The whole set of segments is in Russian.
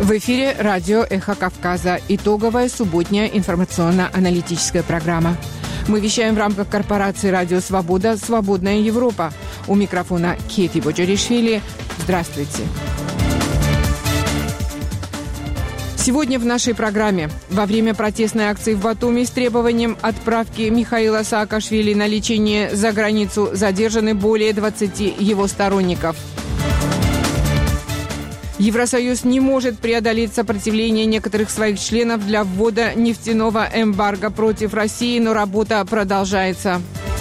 В эфире радио «Эхо Кавказа». Итоговая субботняя информационно-аналитическая программа. Мы вещаем в рамках корпорации «Радио Свобода. Свободная Европа». У микрофона Кети Боджаришвили. Здравствуйте. Сегодня в нашей программе. Во время протестной акции в Батуми с требованием отправки Михаила Саакашвили на лечение за границу задержаны более 20 его сторонников. Евросоюз не может преодолеть сопротивление некоторых своих членов для ввода нефтяного эмбарго против России, но работа продолжается.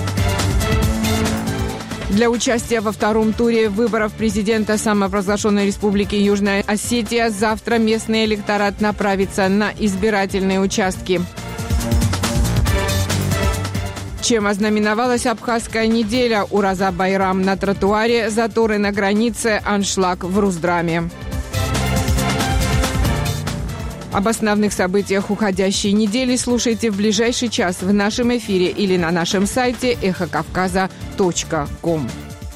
Для участия во втором туре выборов президента самопровозглашенной Республики Южная Осетия завтра местный электорат направится на избирательные участки. Чем ознаменовалась Абхазская неделя? Ураза Байрам на тротуаре, заторы на границе, аншлаг в Руздраме. Об основных событиях уходящей недели слушайте в ближайший час в нашем эфире или на нашем сайте эхокавказа.ком.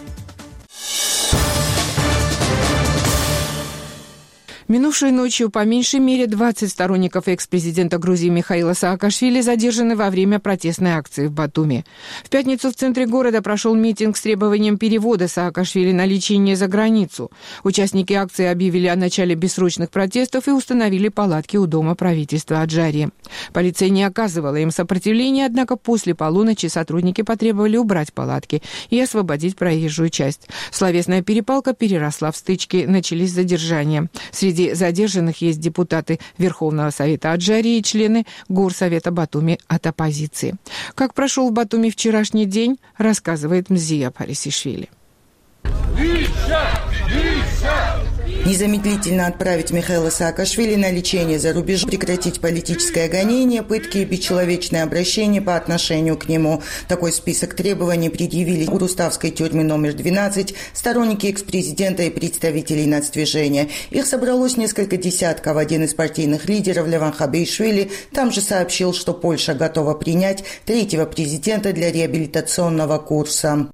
Минувшей ночью по меньшей мере 20 сторонников экс-президента Грузии Михаила Саакашвили задержаны во время протестной акции в Батуми. В пятницу в центре города прошел митинг с требованием перевода Саакашвили на лечение за границу. Участники акции объявили о начале бессрочных протестов и установили палатки у дома правительства Аджарии. Полиция не оказывала им сопротивления, однако после полуночи сотрудники потребовали убрать палатки и освободить проезжую часть. Словесная перепалка переросла в стычки, начались задержания. Среди задержанных есть депутаты Верховного Совета Аджарии и члены Горсовета Батуми от оппозиции. Как прошел в Батуми вчерашний день, рассказывает Мзия Парисишвили. Незамедлительно отправить Михаила Саакашвили на лечение за рубежом, прекратить политическое гонение, пытки и бесчеловечное обращение по отношению к нему. Такой список требований предъявили у Руставской тюрьмы номер 12 сторонники экс-президента и представителей нацдвижения. Их собралось несколько десятков. Один из партийных лидеров, Леван Хабишвили, там же сообщил, что Польша готова принять третьего президента для реабилитационного курса.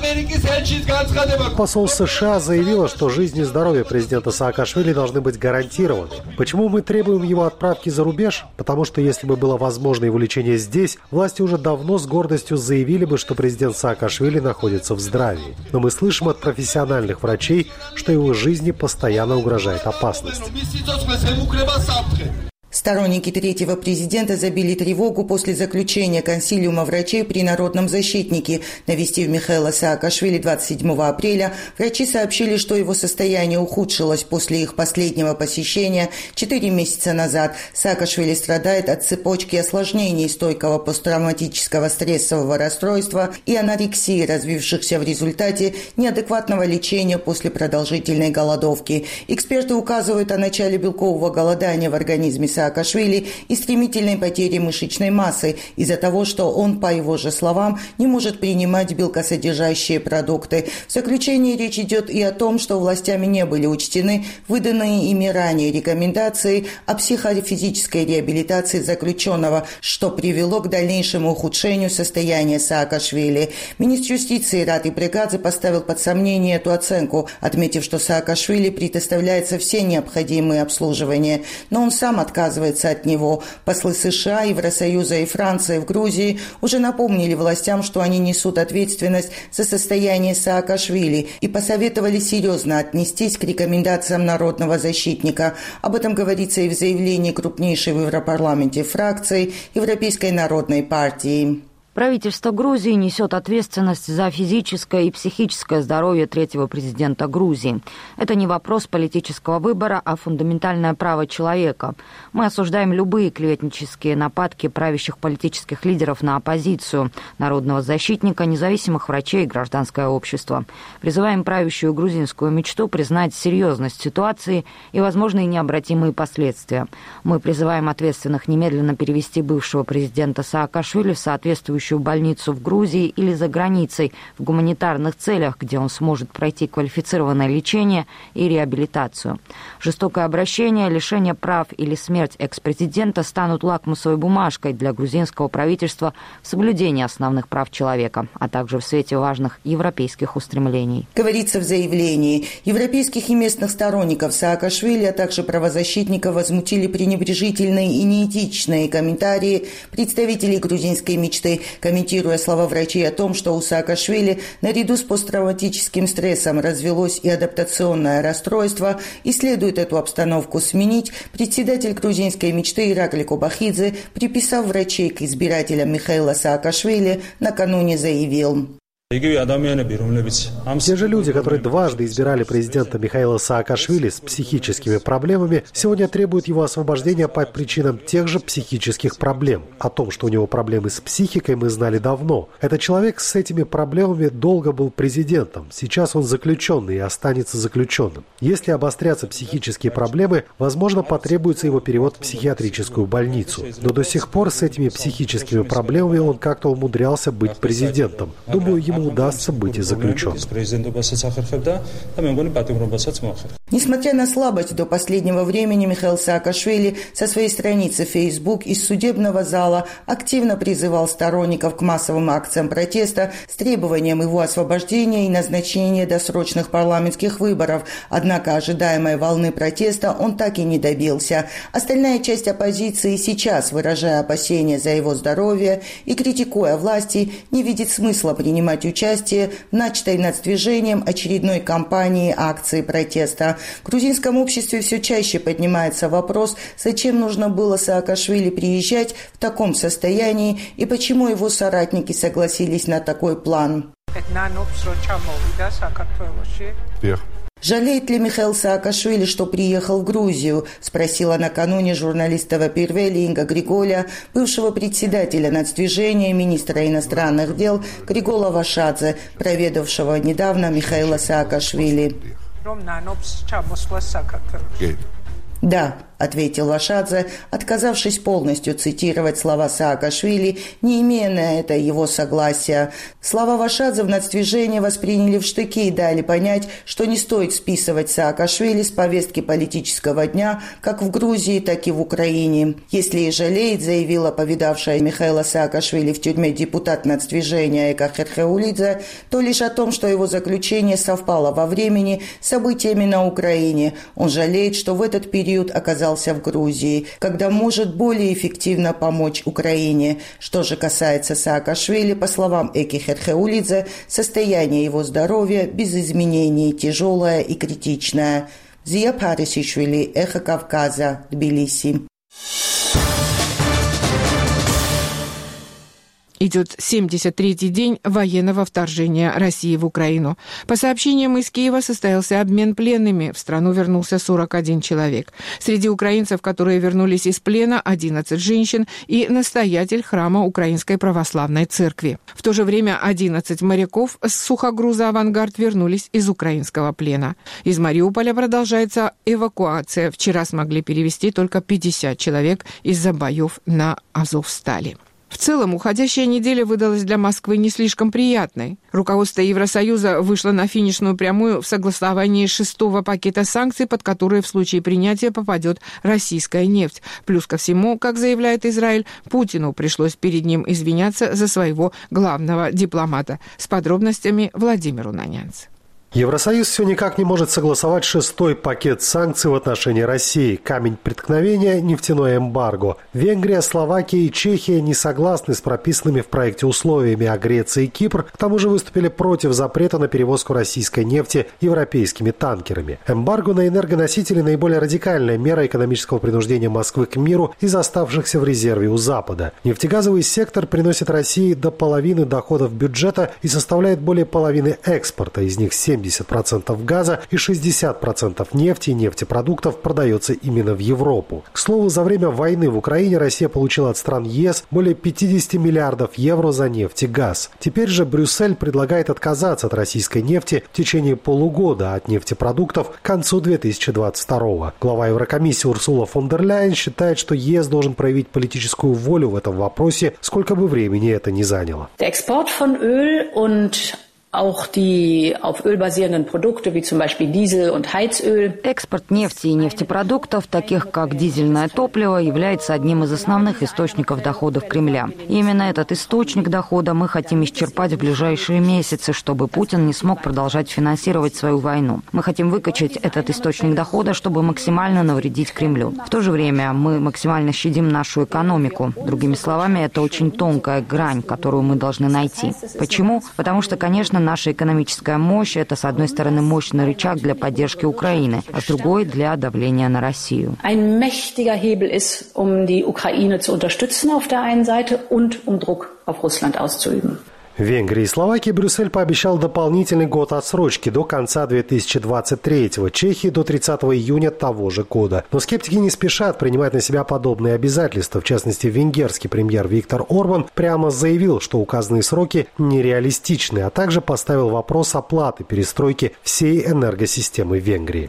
Посол США заявила, что жизнь и здоровье президента Саакашвили должны быть гарантированы. Почему мы требуем его отправки за рубеж? Потому что если бы было возможно его лечение здесь, власти уже давно с гордостью заявили бы, что президент Саакашвили находится в здравии. Но мы слышим от профессиональных врачей, что его жизни постоянно угрожает опасность. Сторонники третьего президента забили тревогу после заключения консилиума врачей при народном защитнике. Навестив Михаила Саакашвили 27 апреля, врачи сообщили, что его состояние ухудшилось после их последнего посещения 4 месяца назад. Саакашвили страдает от цепочки осложнений стойкого посттравматического стрессового расстройства и анорексии, развившихся в результате неадекватного лечения после продолжительной голодовки. Эксперты указывают о начале белкового голодания в организме Саакашвили и стремительной потери мышечной массы из-за того, что он, по его же словам, не может принимать белкосодержащие продукты. В заключении речь идет и о том, что властями не были учтены выданные ими ранее рекомендации о психофизической реабилитации заключенного, что привело к дальнейшему ухудшению состояния Саакашвили. Министр юстиции Рати Брегадзе поставил под сомнение эту оценку, отметив, что Саакашвили предоставляется все необходимые обслуживания, но он сам отказывается от него. Послы США, Евросоюза и Франции в Грузии уже напомнили властям, что они несут ответственность за состояние Саакашвили и посоветовали серьезно отнестись к рекомендациям народного защитника. Об этом говорится и в заявлении крупнейшей в Европарламенте фракции Европейской народной партии. Правительство Грузии несет ответственность за физическое и психическое здоровье третьего президента Грузии. Это не вопрос политического выбора, а фундаментальное право человека. Мы осуждаем любые клеветнические нападки правящих политических лидеров на оппозицию, народного защитника, независимых врачей и гражданское общество. Призываем правящую грузинскую мечту признать серьезность ситуации и возможные необратимые последствия. Мы призываем ответственных немедленно перевести бывшего президента Саакашвили в соответствующую существующую больницу в Грузии или за границей в гуманитарных целях, где он сможет пройти квалифицированное лечение и реабилитацию. Жестокое обращение, лишение прав или смерть экс-президента станут лакмусовой бумажкой для грузинского правительства в соблюдении основных прав человека, а также в свете важных европейских устремлений. Говорится в заявлении, европейских и местных сторонников Саакашвили, а также правозащитников возмутили пренебрежительные и неэтичные комментарии представителей грузинской мечты, комментируя слова врачей о том, что у Саакашвили наряду с посттравматическим стрессом развелось и адаптационное расстройство, и следует эту обстановку сменить. Председатель грузинской мечты Иракли Кобахидзе, приписав врачей к избирателям Михаила Саакашвили, накануне заявил: те же люди, которые дважды избирали президента Михаила Саакашвили с психическими проблемами, сегодня требуют его освобождения по причинам тех же психических проблем. О том, что у него проблемы с психикой, мы знали давно. Этот человек с этими проблемами долго был президентом. Сейчас он заключенный и останется заключенным. Если обострятся психические проблемы, возможно, потребуется его перевод в психиатрическую больницу. Но до сих пор с этими психическими проблемами он как-то умудрялся быть президентом. Думаю, ему удастся быть и заключенным. Несмотря на слабость до последнего времени, Михаил Саакашвили со своей страницы в Facebook из судебного зала активно призывал сторонников к массовым акциям протеста с требованием его освобождения и назначения досрочных парламентских выборов. Однако ожидаемой волны протеста он так и не добился. Остальная часть оппозиции сейчас, выражая опасения за его здоровье и критикуя власти, не видит смысла принимать участие в начатой нацдвижением очередной кампании акции протеста. В грузинском обществе все чаще поднимается вопрос, зачем нужно было Саакашвили приезжать в таком состоянии и почему его соратники согласились на такой план. Жалеет ли Михаил Саакашвили, что приехал в Грузию? Спросила накануне журналиста Вапирвели Инга Григоля, бывшего председателя нацдвижения, министра иностранных дел Григола Вашадзе, проведавшего недавно Михаила Саакашвили. «Да», — ответил Вашадзе, отказавшись полностью цитировать слова Саакашвили, не имея на это его согласия. Слова Вашадзе в нацдвижении восприняли в штыки и дали понять, что не стоит списывать Саакашвили с повестки политического дня как в Грузии, так и в Украине. Если и жалеет, заявила повидавшая Михаила Саакашвили в тюрьме депутат нацдвижения Эка Херхеулидзе, то лишь о том, что его заключение совпало во времени с событиями на Украине. Он жалеет, что в этот период оказался в Грузии, когда может более эффективно помочь Украине. Что же касается Саакашвили, по словам Эки Херхеулидзе, состояние его здоровья без изменений тяжелое и критичное. Зия Парисишвили, Эхо Кавказа, Тбилиси. Идет 73-й день военного вторжения России в Украину. По сообщениям из Киева состоялся обмен пленными. В страну вернулся 41 человек. Среди украинцев, которые вернулись из плена, 11 женщин и настоятель храма Украинской Православной Церкви. В то же время 11 моряков с сухогруза «Авангард» вернулись из украинского плена. Из Мариуполя продолжается эвакуация. Вчера смогли перевести только 50 человек из-за боев на Азовстали. В целом, уходящая неделя выдалась для Москвы не слишком приятной. Руководство Евросоюза вышло на финишную прямую в согласовании 6-го пакета санкций, под которые в случае принятия попадет российская нефть. Плюс ко всему, как заявляет Израиль, Путину пришлось перед ним извиняться за своего главного дипломата. С подробностями Владимир Унанянц. Евросоюз все никак не может согласовать 6-й пакет санкций в отношении России. Камень преткновения – нефтяное эмбарго. Венгрия, Словакия и Чехия не согласны с прописанными в проекте условиями, а Греция и Кипр к тому же выступили против запрета на перевозку российской нефти европейскими танкерами. Эмбарго на энергоносители – наиболее радикальная мера экономического принуждения Москвы к миру из оставшихся в резерве у Запада. Нефтегазовый сектор приносит России до половины доходов бюджета и составляет более половины экспорта, из них 70% 70% газа и 60% нефти и нефтепродуктов продается именно в Европу. К слову, за время войны в Украине Россия получила от стран ЕС более 50 миллиардов евро за нефть и газ. Теперь же Брюссель предлагает отказаться от российской нефти в течение полугода, а от нефтепродуктов к концу 2022. Глава Еврокомиссии Урсула фон дер Ляйен считает, что ЕС должен проявить политическую волю в этом вопросе, сколько бы времени это ни заняло. Auch die auf Öl basierenden Produkte, wie zum Beispiel Diesel und Heizöl. Экспорт нефти и нефтепродуктов, таких как дизельное топливо, является одним из основных источников доходов Кремля. И именно этот источник дохода мы хотим исчерпать в ближайшие месяцы, чтобы Путин не смог продолжать финансировать свою войну. Мы хотим выкачать этот источник дохода, чтобы максимально навредить Кремлю. В то же время мы максимально щадим нашу экономику. Другими словами, это очень тонкая грань, которую мы должны найти. Почему? Потому что, конечно, наша экономическая мощь – это, с одной стороны, мощный рычаг для поддержки Украины, а с другой – для давления на Россию. Ein mächtiger Hebel ist, die Ukraine zu unterstützen auf der einen Seite und Druck auf Russland auszuüben. В Венгрии и Словакии Брюссель пообещал дополнительный год отсрочки до конца 2023-го, Чехии до 30 июня того же года. Но скептики не спешат принимать на себя подобные обязательства. В частности, венгерский премьер Виктор Орбан прямо заявил, что указанные сроки нереалистичны, а также поставил вопрос оплаты перестройки всей энергосистемы Венгрии.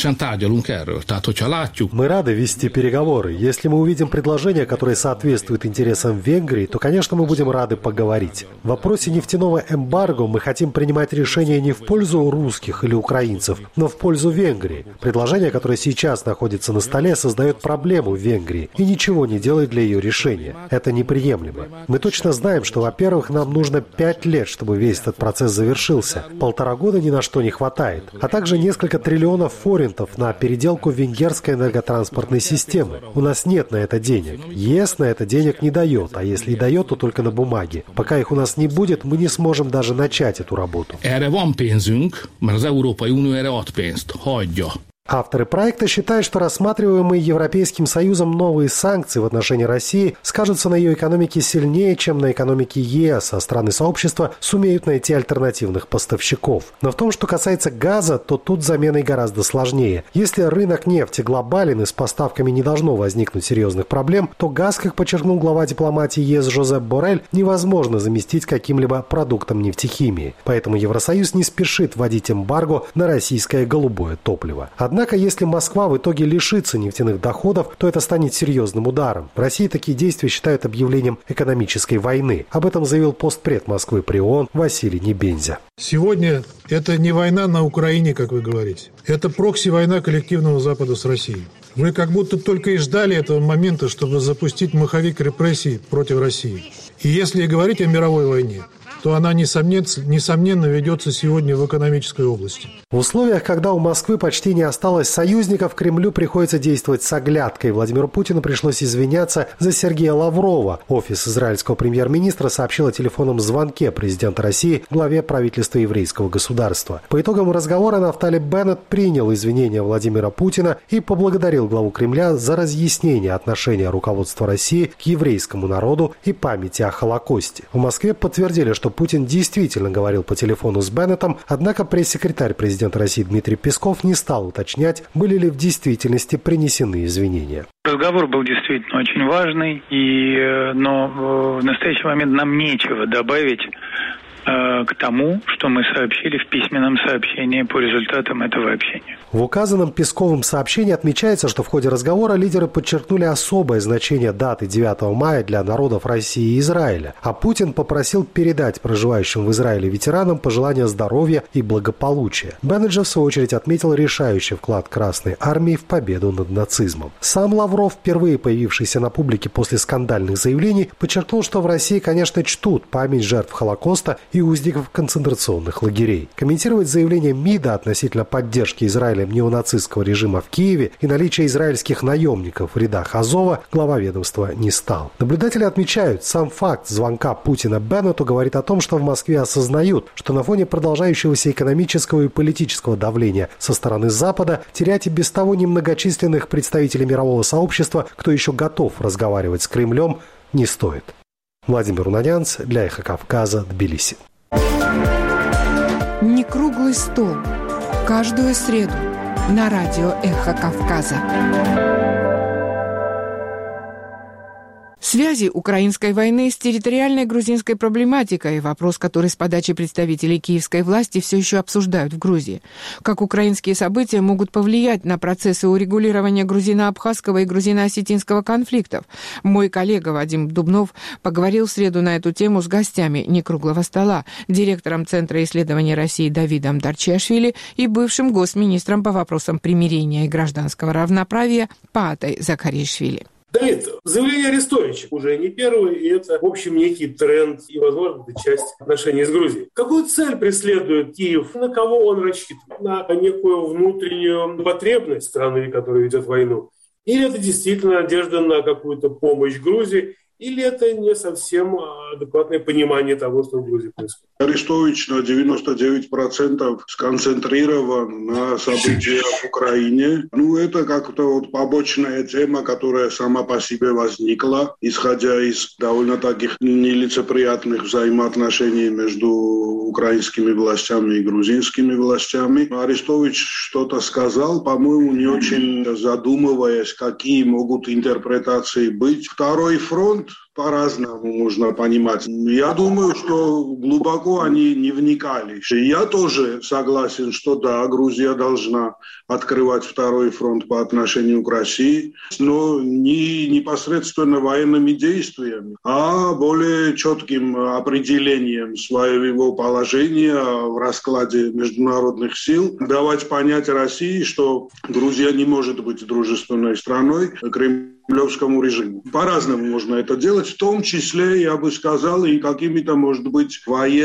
Мы рады вести переговоры. Если мы увидим предложение, которое соответствует интересам Венгрии, то, конечно, мы будем рады поговорить. В вопросе нефтяного эмбарго мы хотим принимать решения не в пользу русских или украинцев, но в пользу Венгрии. Предложение, которое сейчас находится на столе, создает проблему в Венгрии и ничего не делает для ее решения. Это неприемлемо. Мы точно знаем, что, во-первых, нам нужно 5 лет, чтобы весь этот процесс завершился. 1,5 года ни на что не хватает. А также несколько триллионов форинтов на переделку венгерской энерготранспортной системы. У нас нет на это денег. ЕС на это денег не дает, а если и дает, то только на бумаге. Пока их у нас не будет, мы не сможем даже начать эту работу. Авторы проекта считают, что рассматриваемые Европейским Союзом новые санкции в отношении России скажутся на ее экономике сильнее, чем на экономике ЕС, а страны сообщества сумеют найти альтернативных поставщиков. Но в том, что касается газа, то тут заменой гораздо сложнее. Если рынок нефти глобален и с поставками не должно возникнуть серьезных проблем, то газ, как подчеркнул глава дипломатии ЕС Жозеп Боррель, невозможно заместить каким-либо продуктом нефтехимии. Поэтому Евросоюз не спешит вводить эмбарго на российское голубое топливо. Однако, если Москва в итоге лишится нефтяных доходов, то это станет серьезным ударом. В России такие действия считают объявлением экономической войны. Об этом заявил постпред Москвы при ООН Василий Небензя. Сегодня это не война на Украине, как вы говорите. Это прокси-война коллективного Запада с Россией. Вы как будто только и ждали этого момента, чтобы запустить маховик репрессий против России. И если говорить о мировой войне, то она, несомненно, ведется сегодня в экономической области. В условиях, когда у Москвы почти не осталось союзников, Кремлю приходится действовать с оглядкой. Владимиру Путину пришлось извиняться за Сергея Лаврова. Офис израильского премьер-министра сообщил о телефонном звонке президента России главе правительства еврейского государства. По итогам разговора Нафтали Беннет принял извинения Владимира Путина и поблагодарил главу Кремля за разъяснение отношения руководства России к еврейскому народу и памяти о Холокосте. В Москве подтвердили, что Путин действительно говорил по телефону с Беннетом, однако пресс-секретарь президента России Дмитрий Песков не стал уточнять, были ли в действительности принесены извинения. Разговор был действительно очень важный, но в настоящий момент нам нечего добавить к тому, что мы сообщили в письменном сообщении по результатам этого общения. В указанном Песковым сообщении отмечается, что в ходе разговора лидеры подчеркнули особое значение даты 9 мая для народов России и Израиля, а Путин попросил передать проживающим в Израиле ветеранам пожелания здоровья и благополучия. Беннет же, в свою очередь, отметил решающий вклад Красной Армии в победу над нацизмом. Сам Лавров, впервые появившийся на публике после скандальных заявлений, подчеркнул, что в России, конечно, чтут память жертв Холокоста и узников концентрационных лагерей. Комментировать заявление МИДа относительно поддержки Израиля неонацистского режима в Киеве и наличия израильских наемников в рядах Азова глава ведомства не стал. Наблюдатели отмечают, сам факт звонка Путина Беннету говорит о том, что в Москве осознают, что на фоне продолжающегося экономического и политического давления со стороны Запада терять и без того немногочисленных представителей мирового сообщества, кто еще готов разговаривать с Кремлем, не стоит. Владимир Унанянц для Эхо Кавказа, Тбилиси. Не круглый Круглый стол. Каждую среду на радио «Эхо Кавказа». Связи украинской войны с территориальной грузинской проблематикой – вопрос, который с подачи представителей киевской власти все еще обсуждают в Грузии. Как украинские события могут повлиять на процессы урегулирования грузино-абхазского и грузино-осетинского конфликтов? Мой коллега Вадим Дубнов поговорил в среду на эту тему с гостями «Некруглого стола», директором Центра исследований России Давидом Дарчиашвили и бывшим госминистром по вопросам примирения и гражданского равноправия Паатой Закаришвили. Давид, заявление Арестовича уже не первое, и это, в общем, некий тренд и, возможно, это часть отношений с Грузией. Какую цель преследует Киев? На кого он рассчитывает? На некую внутреннюю потребность страны, которая ведет войну? Или это действительно надежда на какую-то помощь Грузии? Или это не совсем адекватное понимание того, что в Грузии происходит? Арестович на 99% сконцентрирован на событиях в Украине. Это как-то побочная тема, которая сама по себе возникла, исходя из довольно таких нелицеприятных взаимоотношений между украинскими властями и грузинскими властями. Арестович что-то сказал, по-моему, не очень задумываясь, какие могут интерпретации быть. Второй фронт по-разному можно понимать. Я думаю, что глубоко они не вникали. Я тоже согласен, что да, Грузия должна открывать второй фронт по отношению к России, но не непосредственно военными действиями, а более четким определением своего положения в раскладе международных сил, давать понять России, что Грузия не может быть дружественной страной кремлевскому режиму. По-разному можно это делать, в том числе, я бы сказал, и какими-то, может быть,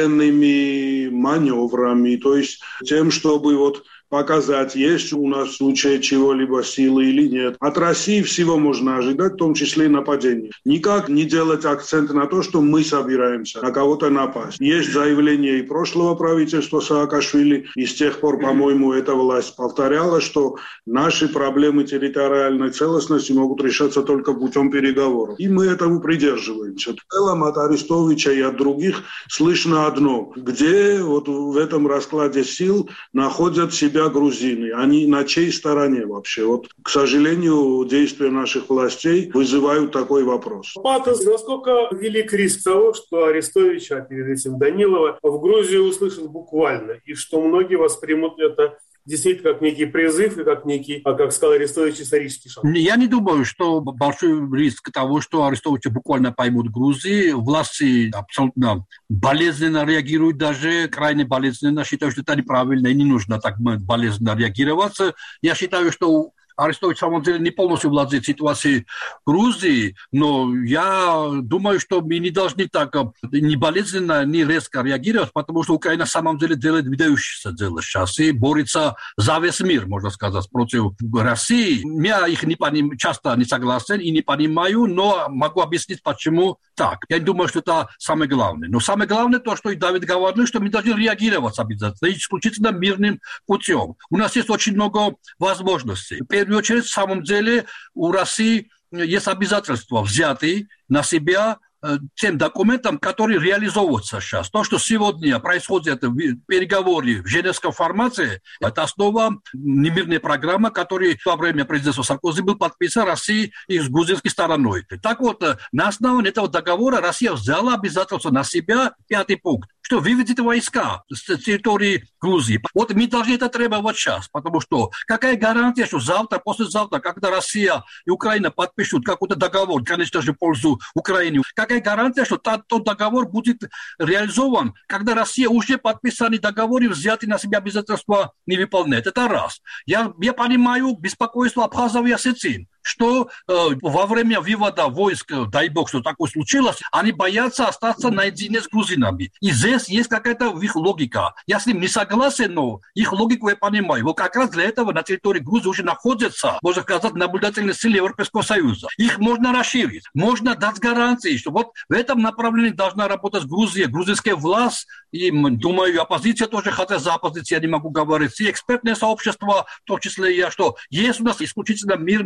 военными маневрами, то есть тем, чтобы показать, есть у нас в случае чего-либо силы или нет. От России всего можно ожидать, в том числе и нападения. Никак не делать акцент на то, что мы собираемся на кого-то напасть. Есть заявление и прошлого правительства Саакашвили, и с тех пор, по-моему, эта власть повторяла, что наши проблемы территориальной целостности могут решаться только путем переговоров. И мы этому придерживаемся. В целом от Арестовича и от других слышно одно. Где в этом раскладе сил находят себя грузины, они на чьей стороне вообще? К сожалению, действия наших властей вызывают такой вопрос. Патос, насколько велик риск того, что Арестович, а перед этим Данилова, в Грузию услышат буквально, и что многие воспримут это действительно как некий призыв и как некий, как сказал Арестович, исторический шаг? Я не думаю, что большой риск того, что Арестовича буквально поймут в Грузии. Власти абсолютно болезненно реагируют, даже крайне болезненно. Считаю, что это неправильно и не нужно так болезненно реагировать. Я считаю, что Арестович, на самом деле, не полностью владеет ситуацией в Грузии, но я думаю, что мы не должны так ни болезненно, ни резко реагировать, потому что Украина, на самом деле, делает выдающееся дело сейчас и борется за весь мир, можно сказать, против России. Я их часто не согласен и не понимаю, но могу объяснить, почему так. Я думаю, что это самое главное. Но самое главное то, что и Давид говорил, что мы должны реагировать обязательно, исключительно мирным путем. У нас есть очень много возможностей. В первую очередь, в самом деле, у России есть обязательства, взятые на себя тем документам, которые реализовываются сейчас. То, что сегодня происходит в переговоре в женевском формате, это основа немирной программы, которая во время президентства Саркози был подписан Россией и с грузинской стороной. Так на основании этого договора Россия взяла обязательства на себя. 5-й пункт, что выведет войска с территории Грузии. Мы должны это требовать сейчас, потому что какая гарантия, что завтра, послезавтра, когда Россия и Украина подпишут какой-то договор, конечно же, в пользу Украины, какая гарантия, что тот договор будет реализован, когда Россия уже подписанный договор и взятый на себя обязательства не выполняет. Это раз. Я понимаю беспокойство абхазов и осетин, что во время вывода войск, дай бог, что такое случилось, они боятся остаться наедине с грузинами. И здесь есть какая-то их логика. Я с ним не согласен, но их логику я понимаю. Как раз для этого на территории Грузии уже находятся, можно сказать, наблюдательные силы Европейского Союза. Их можно расширить, можно дать гарантии, что в этом направлении должна работать Грузия, грузинская власть, и, думаю, оппозиция тоже, хотя за оппозицию я не могу говорить, и экспертное сообщество, в том числе я, что есть у нас исключительно мирный ресурс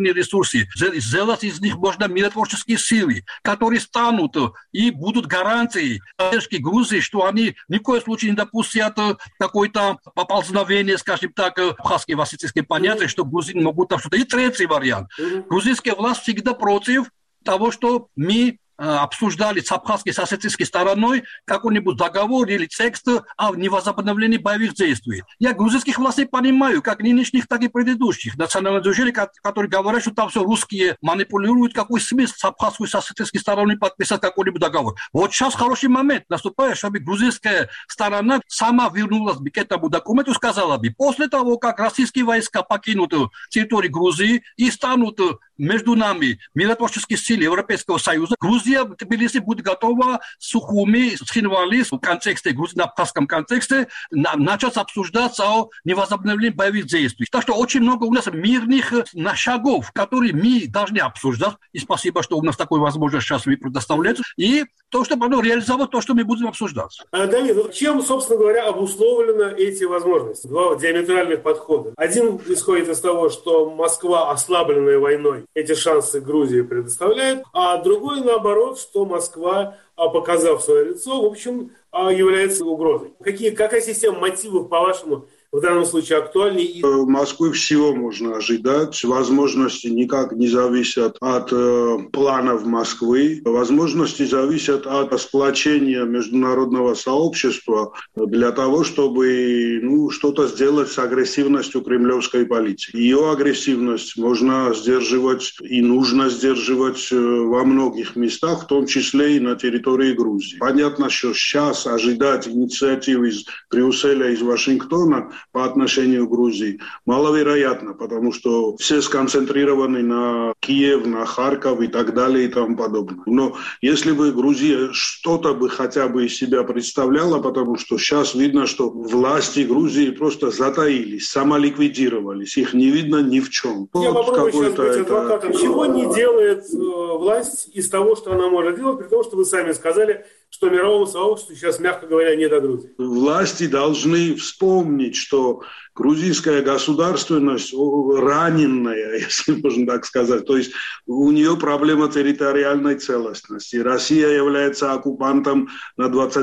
ресурсы, сделать из них можно миротворческие силы, которые станут и будут гарантией поддержки Грузии, что они ни в коем случае не допустят какое-то поползновение, скажем так, абхазские вассетинские понятия, что грузины могут там что-то. И третий вариант. Грузинская власть всегда против того, что мы обсуждали с абхазской, с осетинской стороной какой-нибудь договор или текст о невозобновлении боевых действий. Я грузинских властей понимаю, как нынешних, так и предыдущих национальных движений, которые говорят, что там все русские манипулируют, какой смысл с абхазской, с осетинской стороной подписать какой-нибудь договор. Вот сейчас хороший момент наступает, чтобы грузинская сторона сама вернулась бы к этому документу и сказала бы, после того, как российские войска покинут территорию Грузии и станут между нами миротворческие силы Европейского Союза, Грузия Тбилиси будет готова с Сухуми, с Хинвали, в контексте, грузино-абхазском контексте, начать обсуждаться о невозобновлении боевых действий. Так что очень много у нас мирных шагов, которые мы должны обсуждать. И спасибо, что у нас такой возможность сейчас вы предоставляете. И то, чтобы оно реализовать то, что мы будем обсуждать. Давид, чем, собственно говоря, обусловлены эти возможности? Два диаметральных подхода. Один исходит из того, что Москва, ослабленная войной, эти шансы Грузии предоставляет, а другой, наоборот, что Москва, показав свое лицо, в общем, является угрозой. Какая система мотивов, по-вашему, в данном случае актуальнее? В Москве всего можно ожидать. Возможности никак не зависят от планов Москвы. Возможности зависят от сплочения международного сообщества для того, чтобы что-то сделать с агрессивностью кремлевской политики. Ее агрессивность можно сдерживать и нужно сдерживать во многих местах, в том числе и на территории Грузии. Понятно, что сейчас ожидать инициатив из Брюсселя, из Вашингтона по отношению к Грузии маловероятно, потому что все сконцентрированы на Киев, на Харьков и так далее и тому подобное. Но если бы Грузия что-то бы хотя бы из себя представляла, потому что сейчас видно, что власти Грузии просто затаились, самоликвидировались, их не видно ни в чем. Я попробую сейчас быть адвокатом. Чего не делает власть из того, что она может делать, при том, что вы сами сказали, что мировому сообществу сейчас, мягко говоря, не до Грузии. Власти должны вспомнить, что грузинская государственность раненная, если можно так сказать. То есть у нее проблема территориальной целостности. Россия является оккупантом на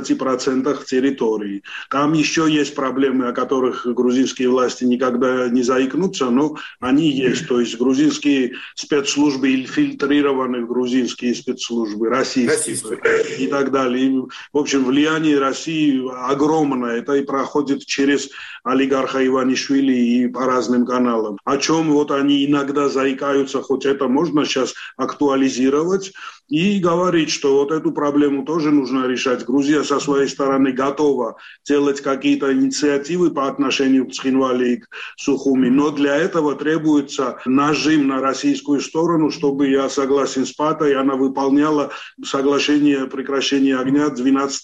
20% территории. Там еще есть проблемы, о которых грузинские власти никогда не заикнутся, но они есть. То есть грузинские спецслужбы инфильтрированы в грузинские спецслужбы, российские и так далее. И, в общем, влияние России огромное. Это и проходит через олигарха Иванишвили и по разным каналам. О чем вот они иногда заикаются, хоть это можно сейчас актуализировать и говорить, что вот эту проблему тоже нужно решать. Грузия со своей стороны готова делать какие-то инициативы по отношению к Цхинвали и к Сухуми, но для этого требуется нажим на российскую сторону, чтобы, я согласен с Патой, она выполняла соглашение о прекращении огня 12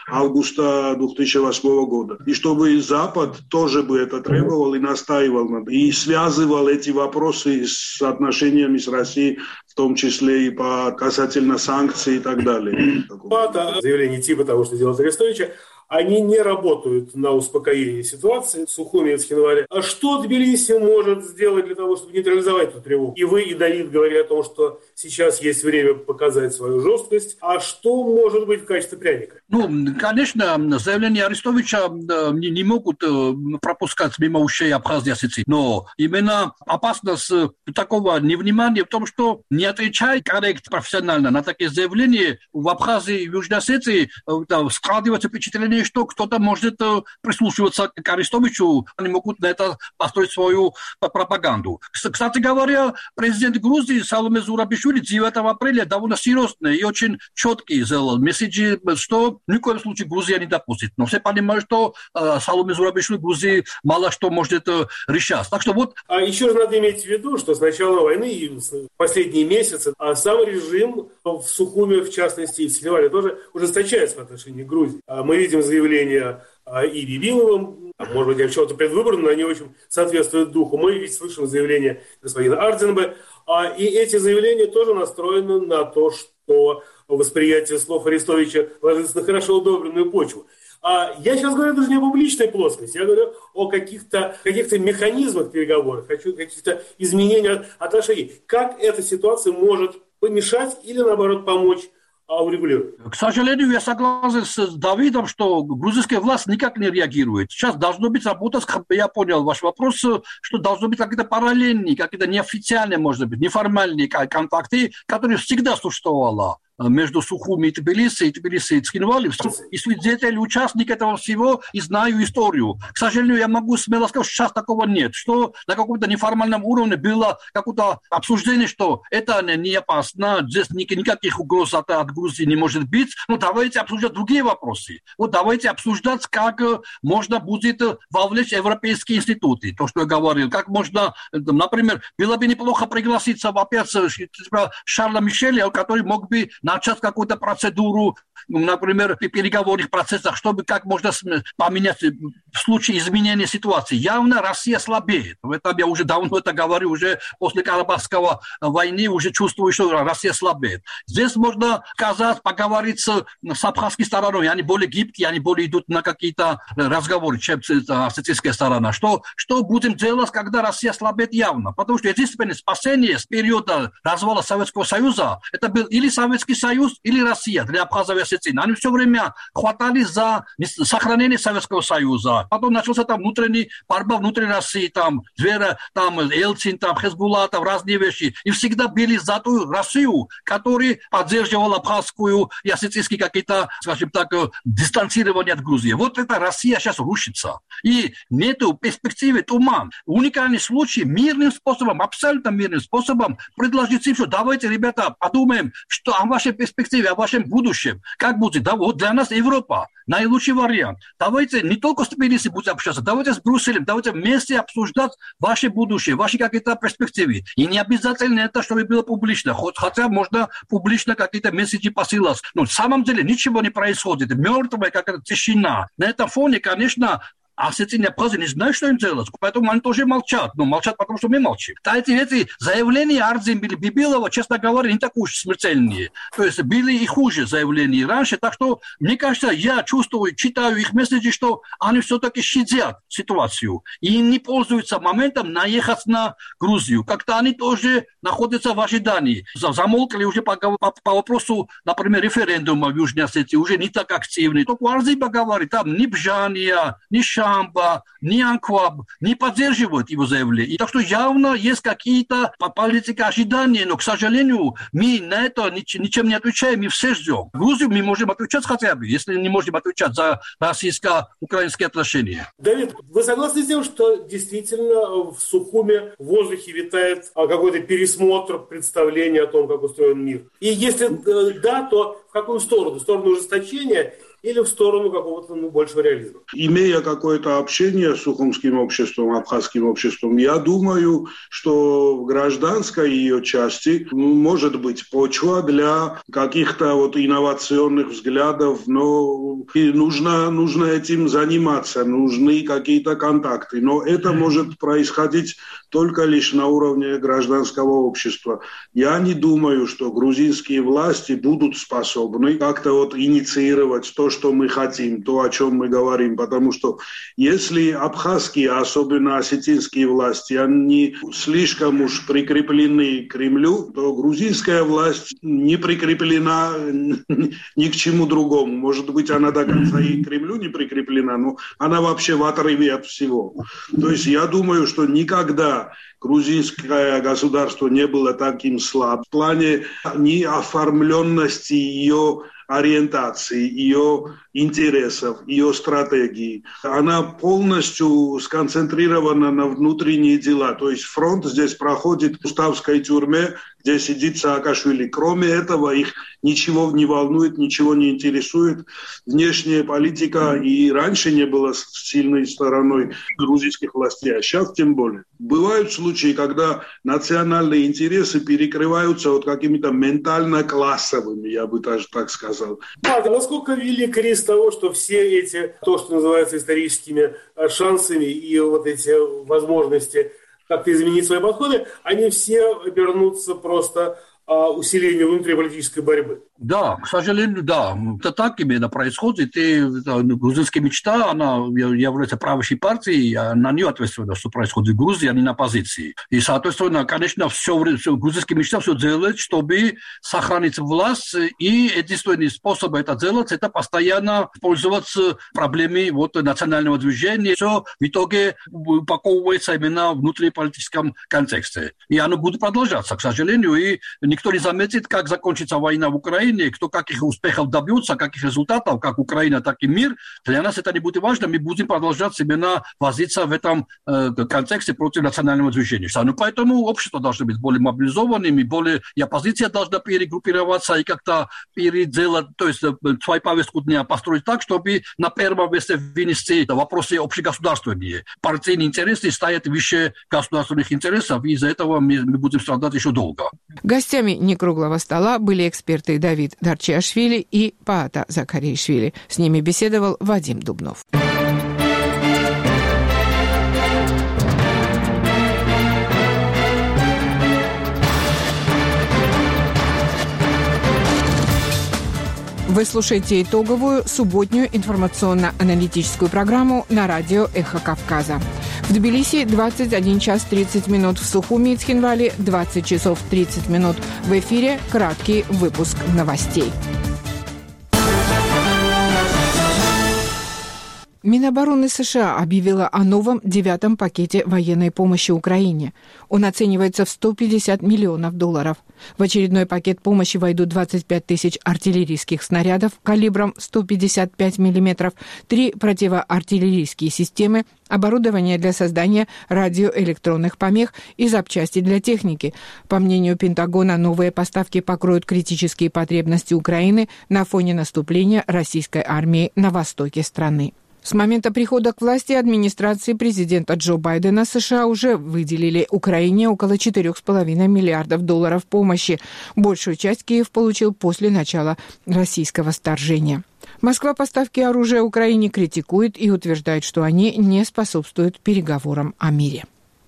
августа 2008 года. И чтобы Запад тоже бы это требовал и настаивал, и связывал эти вопросы с отношениями с Россией, в том числе и по касательно санкций и так далее. Заявление типа того, что делает Арестовича, они не работают на успокоение ситуации в Сухуми и Цхинвале. А что Тбилиси может сделать для того, чтобы нейтрализовать эту тревогу? И вы, и Давид говорили о том, что сейчас есть время показать свою жесткость. А что может быть в качестве пряника? Конечно, заявления Арестовича не могут пропускать мимо ушей Абхазии и Осетии. Но именно опасность такого невнимания в том, что не отвечает корректно, профессионально на такие заявления в Абхазии и в Южной Осетии складывается впечатление, что кто-то может прислушиваться к Арестовичу, они могут на это построить свою пропаганду. Кстати говоря, президент Грузии Саломе Зурабишвили 9 апреля довольно серьезный и очень четкий сделал месседжи, что ни в коем случае Грузия не допустит. Но все понимают, что Саломе Зурабишвили Грузии мало что может решать. Так что вот... А еще же надо иметь в виду, что с начала войны и последние месяцы сам режим в Сухуми, в частности, и в Цхинвале тоже ужесточается в отношении Грузии. Мы видим заявления и Бибиловым, может быть, я в чем-то предвыборном, но они очень соответствуют духу. Мы ведь слышим заявления господина Ардзенбе, и эти заявления тоже настроены на то, что восприятие слов Арестовича ложится на хорошо удобренную почву. Я сейчас говорю даже не о публичной плоскости, я говорю о каких-то механизмах переговоров, каких-то изменениях отношений. Как эта ситуация может помешать или, наоборот, помочь урегулировать? К сожалению, я согласен с Давидом, что грузинская власть никак не реагирует. Сейчас должно быть работа, я понял ваш вопрос, что должно быть какие-то параллельные, какие-то неофициальные, может быть, неформальные контакты, которые всегда существовали между Сухуми и Тбилиси и Цхинвали. И свидетель, участник этого всего, и знаю историю. К сожалению, я могу смело сказать, что сейчас такого нет. Что на каком-то неформальном уровне было какое-то обсуждение, что это не опасно, здесь никаких угроз от Грузии не может быть. Но давайте обсуждать другие вопросы. Вот давайте обсуждать, как можно будет вовлечь европейские институты. То, что я говорил. Как можно, например, было бы неплохо пригласить опять Шарля Мишеля, который мог бы начать какую-то процедуру, например, в переговорных процессах, чтобы как можно поменять в случае изменения ситуации. Явно Россия слабеет. В этом я уже давно это говорю, уже после Карабахской войны уже чувствую, что Россия слабеет. Здесь можно сказать, поговорить с абхазской стороной. Они более гибкие, они более идут на какие-то разговоры, чем осетинская сторона. Что будем делать, когда Россия слабеет явно? Потому что единственное спасение с периода развала Советского Союза, это был или Советский Союз, или Россия для Абхазии и Осетии. Они все время хватали за сохранение Советского Союза. Потом начался там внутренний борьба внутри России, там Звера, там Элцин, там Хезбулла, там разные вещи. И всегда били за ту Россию, которая поддерживала абхазскую и осетинские какие-то, скажем так, дистанцирования от Грузии. Вот эта Россия сейчас рушится. И нету перспективы, туман. Уникальный случай мирным способом, абсолютно мирным способом предложить им, что давайте, ребята, подумаем, что о вашей перспективе, о вашем будущем. Как будет? Да, вот для нас Европа. Наилучший вариант. Давайте не только с Тбилиси будем общаться, давайте с Брюсселем, давайте вместе обсуждать ваше будущее, ваши какие-то перспективы. И не обязательно это, чтобы было публично. Хотя можно публично какие-то месседжи посылать. Но на самом деле ничего не происходит. Мертвая какая-то тишина. На этом фоне, конечно, Осетия и Абхазия не знают, что им делать. Поэтому они тоже молчат. Но молчат, потому что мы молчим. Эти заявления Ардзембили Бибилова, честно говоря, не так уж смертельные. То есть были и хуже заявления раньше. Так что, мне кажется, я чувствую, читаю их месседжи, что они все-таки щадят ситуацию. И не пользуются моментом наехать на Грузию. Как-то они тоже находятся в ожидании. Замолкли уже по вопросу, например, референдума в Южной Осетии. Уже не так активны. Только Ардзембили говорит, там ни Бжания, ни Шамба, ни Анкваб не поддерживают его заявление. И так что явно есть какие-то политики ожидания, но, к сожалению, мы на это ничем не отвечаем, мы все ждем. Грузию мы можем отвечать хотя бы, если не можем отвечать за российско-украинские отношения. Давид, вы согласны с тем, что действительно в Сухуме в воздухе витает какой-то пересмотр представления о том, как устроен мир? И если да, то в какую сторону? В сторону ужесточения или в сторону какого-то большего реализма? Имея какое-то общение с сухумским обществом, абхазским обществом, я думаю, что в гражданской ее части может быть почва для каких-то вот инновационных взглядов, но и нужно этим заниматься, нужны какие-то контакты. Но это может происходить только лишь на уровне гражданского общества. Я не думаю, что грузинские власти будут способны как-то вот инициировать то, что мы хотим, то, о чем мы говорим. Потому что если абхазские, особенно осетинские власти, они слишком уж прикреплены к Кремлю, то грузинская власть не прикреплена ни к чему другому. Может быть, она до конца и к Кремлю не прикреплена, но она вообще в отрыве от всего. То есть я думаю, что никогда грузинское государство не было таким слабым в плане неоформленности ее ориентации, ее интересов, ее стратегии. Она полностью сконцентрирована на внутренние дела. То есть фронт здесь проходит в Уставской тюрьме, где сидит Саакашвили. Кроме этого, их ничего не волнует, ничего не интересует. Внешняя политика и раньше не была сильной стороной грузинских властей, а сейчас тем более. Бывают случаи, когда национальные интересы перекрываются вот какими-то ментально-классовыми, я бы даже так сказал. Насколько велик риск того, что все эти, то, что называется историческими шансами и вот эти возможности как-то изменить свои подходы, они все обернутся просто усилению внутриполитической борьбы. Да, к сожалению, да. Это так именно происходит. И грузинская мечта, она является правящей партией, на нее ответственна, что происходит в Грузии, а не на позиции. И, соответственно, конечно, грузинская мечта все делает, чтобы сохранить власть. И единственный способ это делать, это постоянно пользоваться проблемами национального движения. Все в итоге упаковывается именно в внутриполитическом контексте. И оно будет продолжаться, к сожалению. И никто не заметит, как закончится война в Украине, кто каких успехов добьется, каких результатов, как Украина, так и мир. Для нас это не будет важно, мы будем продолжать именно возиться в этом контексте против национального движения. Ну, поэтому общество должно быть более мобилизованным, и оппозиция должна перегруппироваться и как-то переделать, то есть свою повестку дня построить так, чтобы на первом месте вынести вопросы общегосударственные. Партийные интересы стоят выше государственных интересов, и из-за этого мы будем страдать еще долго. Гостями некруглого стола были эксперты Давид Дарчиашвили и Паата Закаришвили. С ними беседовал Вадим Дубнов. Вы слушаете итоговую субботнюю информационно-аналитическую программу на радио «Эхо Кавказа». В Тбилиси 21 час 30 минут, в Сухуми и Цхинвале 20 часов 30 минут. В эфире краткий выпуск новостей. Минобороны США объявила о новом 9-м пакете военной помощи Украине. Он оценивается в $150 миллионов. В очередной пакет помощи войдут 25 тысяч артиллерийских снарядов калибром 155 мм, 3 противоартиллерийские системы, оборудование для создания радиоэлектронных помех и запчасти для техники. По мнению Пентагона, новые поставки покроют критические потребности Украины на фоне наступления российской армии на востоке страны. С момента прихода к власти администрации президента Джо Байдена США уже выделили Украине около $4,5 миллиардов помощи. Большую часть Киев получил после начала российского вторжения. Москва поставки оружия Украине критикует и утверждает, что они не способствуют переговорам о мире.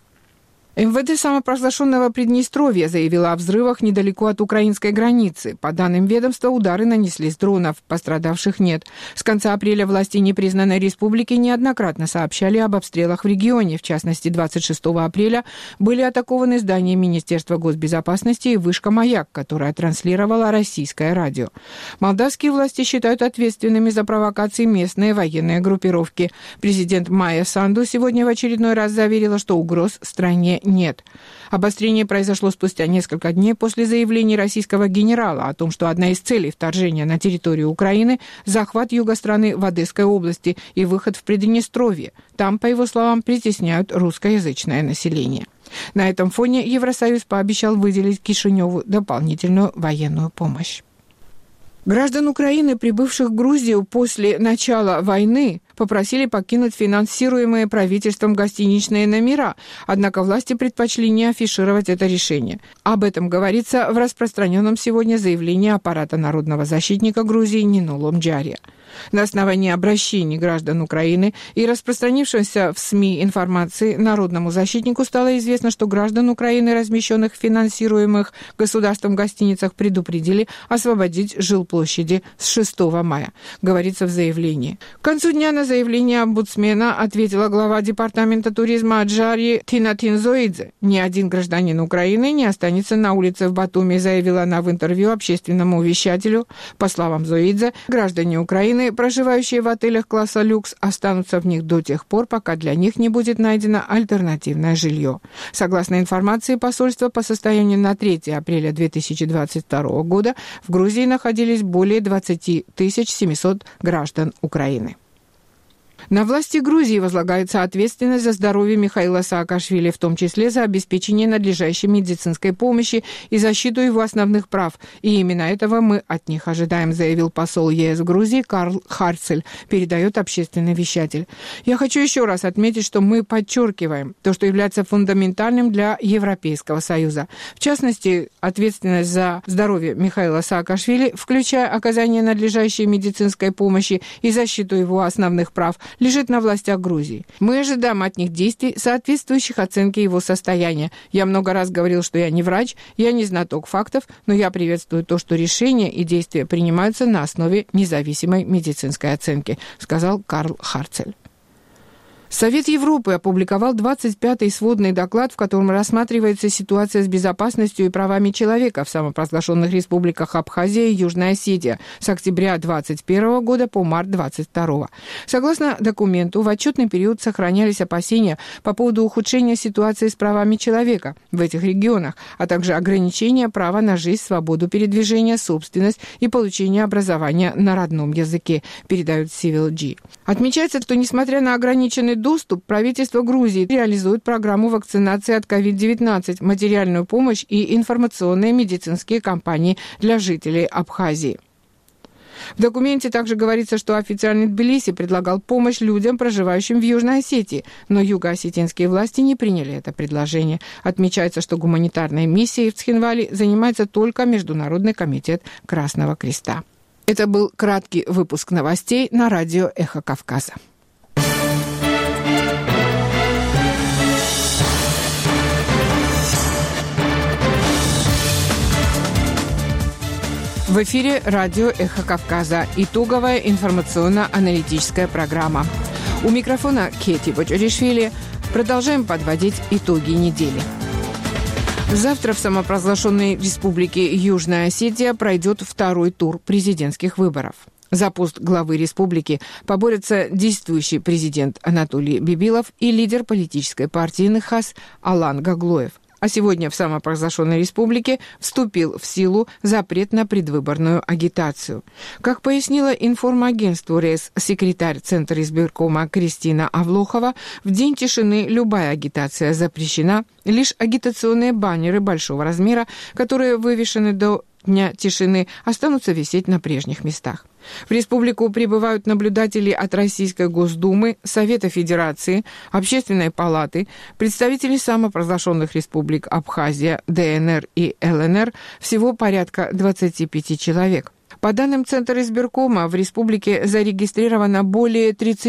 МВД самопровозглашенного Приднестровья заявила о взрывах недалеко от украинской границы. По данным ведомства, удары нанесли с дронов, пострадавших нет. С конца апреля власти непризнанной республики неоднократно сообщали об обстрелах в регионе. В частности, 26 апреля были атакованы здания Министерства госбезопасности и вышка «Маяк», которая транслировала российское радио. Молдавские власти считают ответственными за провокации местные военные группировки. Президент Майя Санду сегодня в очередной раз заверила, что угроз стране нет. Обострение произошло спустя несколько дней после заявлений российского генерала о том, что одна из целей вторжения на территорию Украины – захват юга страны в Одесской области и выход в Приднестровье. Там, по его словам, притесняют русскоязычное население. На этом фоне Евросоюз пообещал выделить Кишиневу дополнительную военную помощь. Граждан Украины, прибывших в Грузию после начала войны, попросили покинуть финансируемые правительством гостиничные номера, однако власти предпочли не афишировать это решение. Об этом говорится в распространенном сегодня заявлении аппарата народного защитника Грузии Нино Ломджария. На основании обращений граждан Украины и распространившейся в СМИ информации народному защитнику стало известно, что граждан Украины, размещенных в финансируемых государством гостиницах, предупредили освободить жилплощади с 6 мая, говорится в заявлении. К концу дня на заявление омбудсмена ответила глава департамента туризма Аджарьи Тинатин Зоидзе. Ни один гражданин Украины не останется на улице в Батуми, заявила она в интервью общественному вещателю. По словам Зоидзе, граждане Украины, проживающие в отелях класса люкс, останутся в них до тех пор, пока для них не будет найдено альтернативное жилье. Согласно информации посольства, по состоянию на 3 апреля 2022 года в Грузии находились более 20 700 граждан Украины. На власти Грузии возлагается ответственность за здоровье Михаила Саакашвили, в том числе за обеспечение надлежащей медицинской помощи и защиту его основных прав. И именно этого мы от них ожидаем, заявил посол ЕС в Грузии Карл Харцель, передает общественный вещатель. Я хочу еще раз отметить, что мы подчеркиваем то, что является фундаментальным для Европейского Союза. В частности, ответственность за здоровье Михаила Саакашвили, включая оказание надлежащей медицинской помощи и защиту его основных прав, лежит на властях Грузии. Мы ожидаем от них действий, соответствующих оценке его состояния. Я много раз говорил, что я не врач, я не знаток фактов, но я приветствую то, что решения и действия принимаются на основе независимой медицинской оценки, сказал Карл Харцель. Совет Европы опубликовал 25-й сводный доклад, в котором рассматривается ситуация с безопасностью и правами человека в самопровозглашенных республиках Абхазия и Южная Осетия с октября 2021 года по март 2022. Согласно документу, в отчетный период сохранялись опасения по поводу ухудшения ситуации с правами человека в этих регионах, а также ограничения права на жизнь, свободу передвижения, собственность и получение образования на родном языке, передают Civil G. Отмечается, что несмотря на ограниченный доступ, правительство Грузии реализует программу вакцинации от COVID-19, материальную помощь и информационные медицинские кампании для жителей Абхазии. В документе также говорится, что официальный Тбилиси предлагал помощь людям, проживающим в Южной Осетии, но юго-осетинские власти не приняли это предложение. Отмечается, что гуманитарной миссией в Цхинвале занимается только Международный комитет Красного Креста. Это был краткий выпуск новостей на радио «Эхо Кавказа». В эфире радио «Эхо Кавказа». Итоговая информационно-аналитическая программа. У микрофона Кети Бочаришвили. Продолжаем подводить итоги недели. Завтра в самопровозглашенной республике Южная Осетия пройдет второй тур президентских выборов. За пост главы республики поборются действующий президент Анатолий Бибилов и лидер политической партии НХАС Алан Гаглоев. А сегодня в самопровозглашенной республике вступил в силу запрет на предвыборную агитацию. Как пояснила информагентству РЕС секретарь Центра избиркома Кристина Авлохова, в день тишины любая агитация запрещена, лишь агитационные баннеры большого размера, которые вывешены до Дня тишины, останутся висеть на прежних местах. В республику прибывают наблюдатели от Российской Госдумы, Совета Федерации, Общественной палаты, представители самопровозглашенных республик Абхазия, ДНР и ЛНР, всего порядка 25 человек. По данным Центра избиркома, в республике зарегистрировано более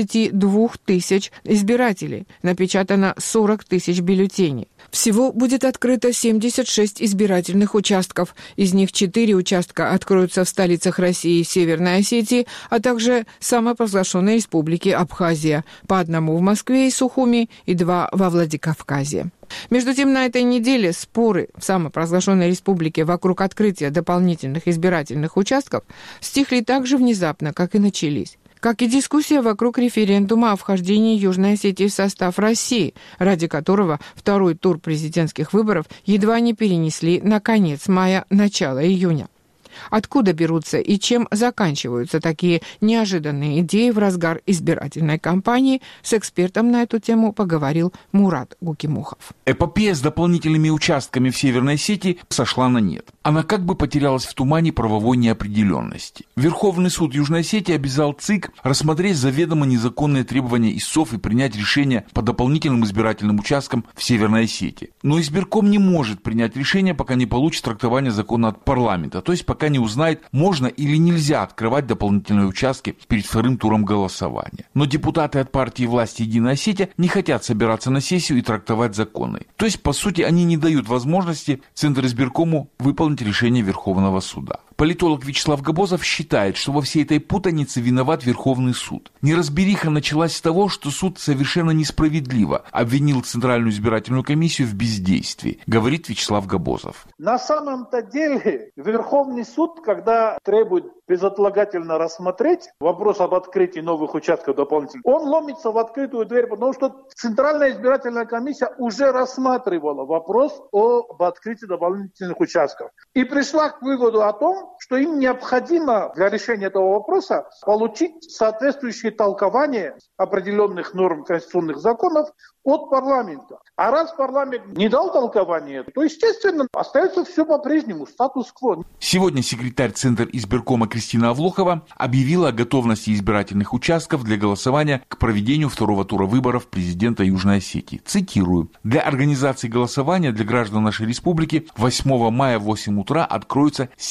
32 тысяч избирателей, напечатано 40 тысяч бюллетеней. Всего будет открыто 76 избирательных участков. Из них 4 участка откроются в столицах России и Северной Осетии, а также самопровозглашенной республике Абхазия. По одному в Москве и Сухуми и 2 во Владикавказе. Между тем, на этой неделе споры в самопровозглашенной республике вокруг открытия дополнительных избирательных участков стихли так же внезапно, как и начались. Как и дискуссия вокруг референдума о вхождении Южной Осетии в состав России, ради которого второй тур президентских выборов едва не перенесли на конец мая, начало июня. Откуда берутся и чем заканчиваются такие неожиданные идеи в разгар избирательной кампании, с экспертом на эту тему поговорил Мурат Гукимухов. Эпопея с дополнительными участками в Северной Осетии сошла на нет. Она как бы потерялась в тумане правовой неопределенности. Верховный суд Южной Осетии обязал ЦИК рассмотреть заведомо незаконные требования истцов и принять решение по дополнительным избирательным участкам в Северной Осетии. Но избирком не может принять решение, пока не получит трактование закона от парламента, то есть пока не узнает, можно или нельзя открывать дополнительные участки перед вторым туром голосования. Но депутаты от партии власти «Единая Осетия» не хотят собираться на сессию и трактовать законы. То есть, по сути, они не дают возможности Центризбиркому выполнить решение Верховного суда. Политолог Вячеслав Габозов считает, что во всей этой путанице виноват Верховный суд. Неразбериха началась с того, что суд совершенно несправедливо обвинил Центральную избирательную комиссию в бездействии, говорит Вячеслав Габозов. На самом-то деле Верховный суд, когда требует безотлагательно рассмотреть вопрос об открытии новых участков дополнительных, он ломится в открытую дверь, потому что Центральная избирательная комиссия уже рассматривала вопрос об открытии дополнительных участков и пришла к выводу о том, что им необходимо для решения этого вопроса получить соответствующие толкования определенных норм конституционных законов от парламента. А раз парламент не дал толкования, то, естественно, остается все по-прежнему, статус-кво. Сегодня секретарь Центра избиркома Кристина Авлохова объявила о готовности избирательных участков для голосования к проведению второго тура выборов президента Южной Осетии. Цитирую. Для организации голосования для граждан нашей республики 8 мая в 8 утра откроются 76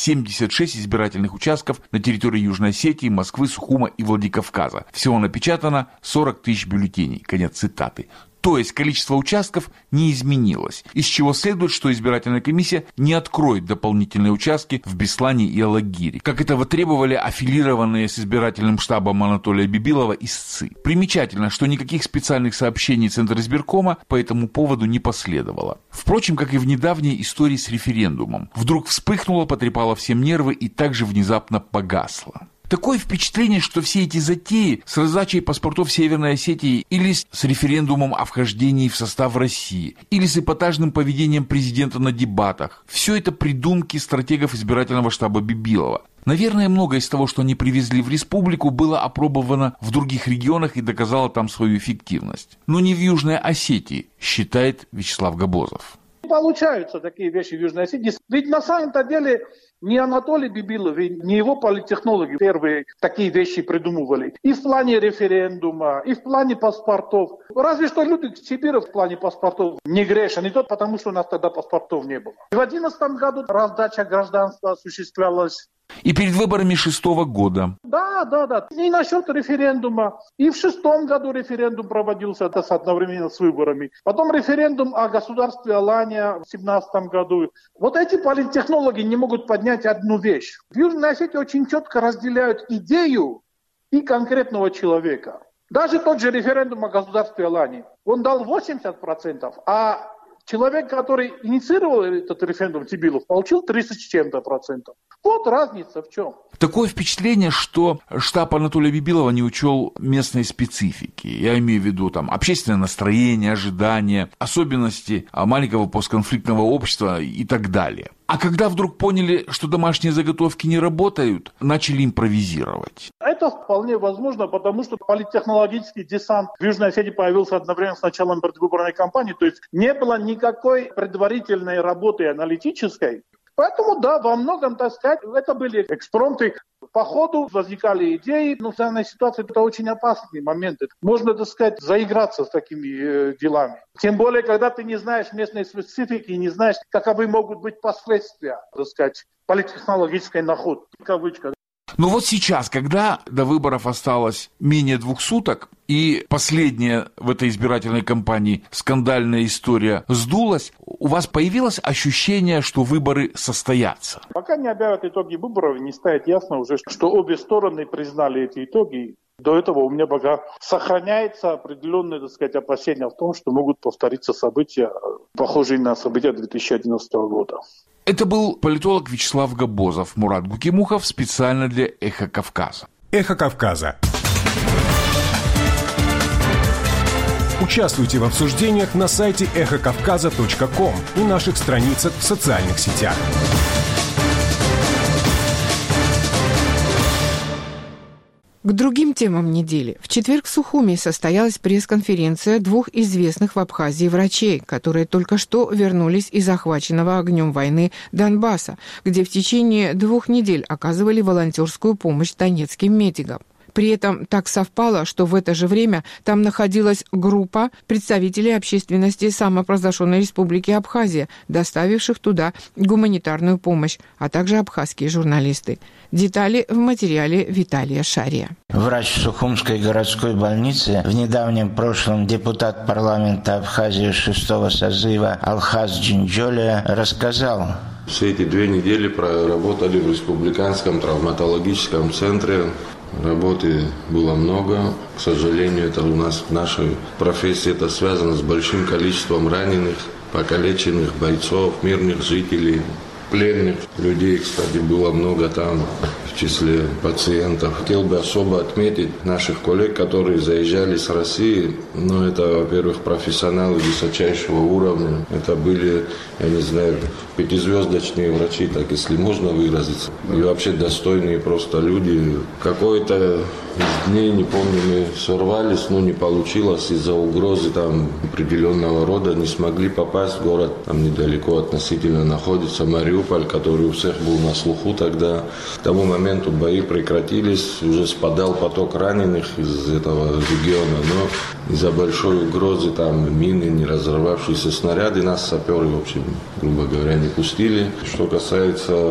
86 избирательных участков на территории Южной Осетии, Москвы, Сухума и Владикавказа. Всего напечатано 40 тысяч бюллетеней. Конец цитаты. То есть количество участков не изменилось, из чего следует, что избирательная комиссия не откроет дополнительные участки в Беслане и Алагире, как этого требовали аффилированные с избирательным штабом Анатолия Бибилова истцы. Примечательно, что никаких специальных сообщений Центризбиркома по этому поводу не последовало. Впрочем, как и в недавней истории с референдумом. Вдруг вспыхнуло, потрепало всем нервы и также внезапно погасло. Такое впечатление, что все эти затеи с раздачей паспортов Северной Осетии или с референдумом о вхождении в состав России, или с эпатажным поведением президента на дебатах, все это придумки стратегов избирательного штаба Бибилова. Наверное, многое из того, что они привезли в республику, было опробовано в других регионах и доказало там свою эффективность. Но не в Южной Осетии, считает Вячеслав Габозов. Получаются такие вещи в Южной Осетии. Ведь на самом-то деле не Анатолий Бибилов, не его политтехнологи первые такие вещи придумывали. И в плане референдума, и в плане паспортов. Разве что Людвиг Сибиров в плане паспортов не грешен. И то потому, что у нас тогда паспортов не было. В 2011 году раздача гражданства осуществлялась. И перед выборами 2006 года. Да. И насчет референдума. И в 2006 году референдум проводился одновременно с выборами. Потом референдум о государстве Алания в 2017 году. Вот эти политтехнологи не могут поднять одну вещь. В Южной Осетии очень четко разделяют идею и конкретного человека. Даже тот же референдум о государстве Алания. Он дал 80%, а человек, который инициировал этот референдум, Тибилов, получил 30 с чем-то процентов. Вот разница в чем. Такое впечатление, что штаб Анатолия Бибилова не учел местной специфики. Я имею в виду там общественное настроение, ожидания, особенности маленького постконфликтного общества и так далее. А когда вдруг поняли, что домашние заготовки не работают, начали импровизировать. Это вполне возможно, потому что политтехнологический десант в Южной Осетии появился одновременно с началом предвыборной кампании. То есть не было никакой предварительной работы аналитической. Поэтому, да, во многом, так сказать, это были экспромты. По ходу возникали идеи, но в данной ситуации это очень опасный момент. Можно, так сказать, заиграться с такими делами. Тем более, когда ты не знаешь местной специфики, не знаешь, каковы могут быть последствия, так сказать, политтехнологической находки, кавычка. Но вот сейчас, когда до выборов осталось менее 2 суток, и последняя в этой избирательной кампании скандальная история сдулась, у вас появилось ощущение, что выборы состоятся? Пока не объявят итоги выборов, не станет ясно уже, что обе стороны признали эти итоги. До этого у меня пока сохраняется определенное, так сказать, опасение в том, что могут повториться события, похожие на события 2011 года. Это был политолог Вячеслав Габозов. Мурат Гукимухов специально для «Эхо Кавказа». «Эхо Кавказа». Участвуйте в обсуждениях на сайте эхокавказа.ком и наших страницах в социальных сетях. К другим темам недели. В четверг в Сухуми состоялась пресс-конференция 2 известных в Абхазии врачей, которые только что вернулись из захваченного огнем войны Донбасса, где в течение 2 недель оказывали волонтерскую помощь донецким медикам. При этом так совпало, что в это же время там находилась группа представителей общественности самопровозглашенной республики Абхазия, доставивших туда гуманитарную помощь, а также абхазские журналисты. Детали в материале Виталия Шария. Врач Сухумской городской больницы, в недавнем прошлом депутат парламента Абхазии 6-го созыва Алхаз Джинджолия рассказал. Все эти 2 недели проработали в республиканском травматологическом центре. Работы было много. К сожалению, это у нас в нашей профессии это связано с большим количеством раненых, покалеченных бойцов, мирных жителей, пленных людей, кстати, было много там в числе пациентов. Хотел бы особо отметить наших коллег, которые заезжали с России. Но это, во-первых, профессионалы высочайшего уровня. Это были, я не знаю, 5-звездочные врачи, так если можно выразиться. И вообще достойные просто люди. Какой-то из дней, не помню, мы сорвались, но не получилось из-за угрозы там определенного рода. Не смогли попасть в город, там недалеко относительно находится Мариуполь, который у всех был на слуху тогда. К тому моменту бои прекратились, уже спадал поток раненых из этого региона, но из-за большой угрозы, там мины, не разорвавшиеся снаряды, нас саперы, в общем, грубо говоря, не пустили. Что касается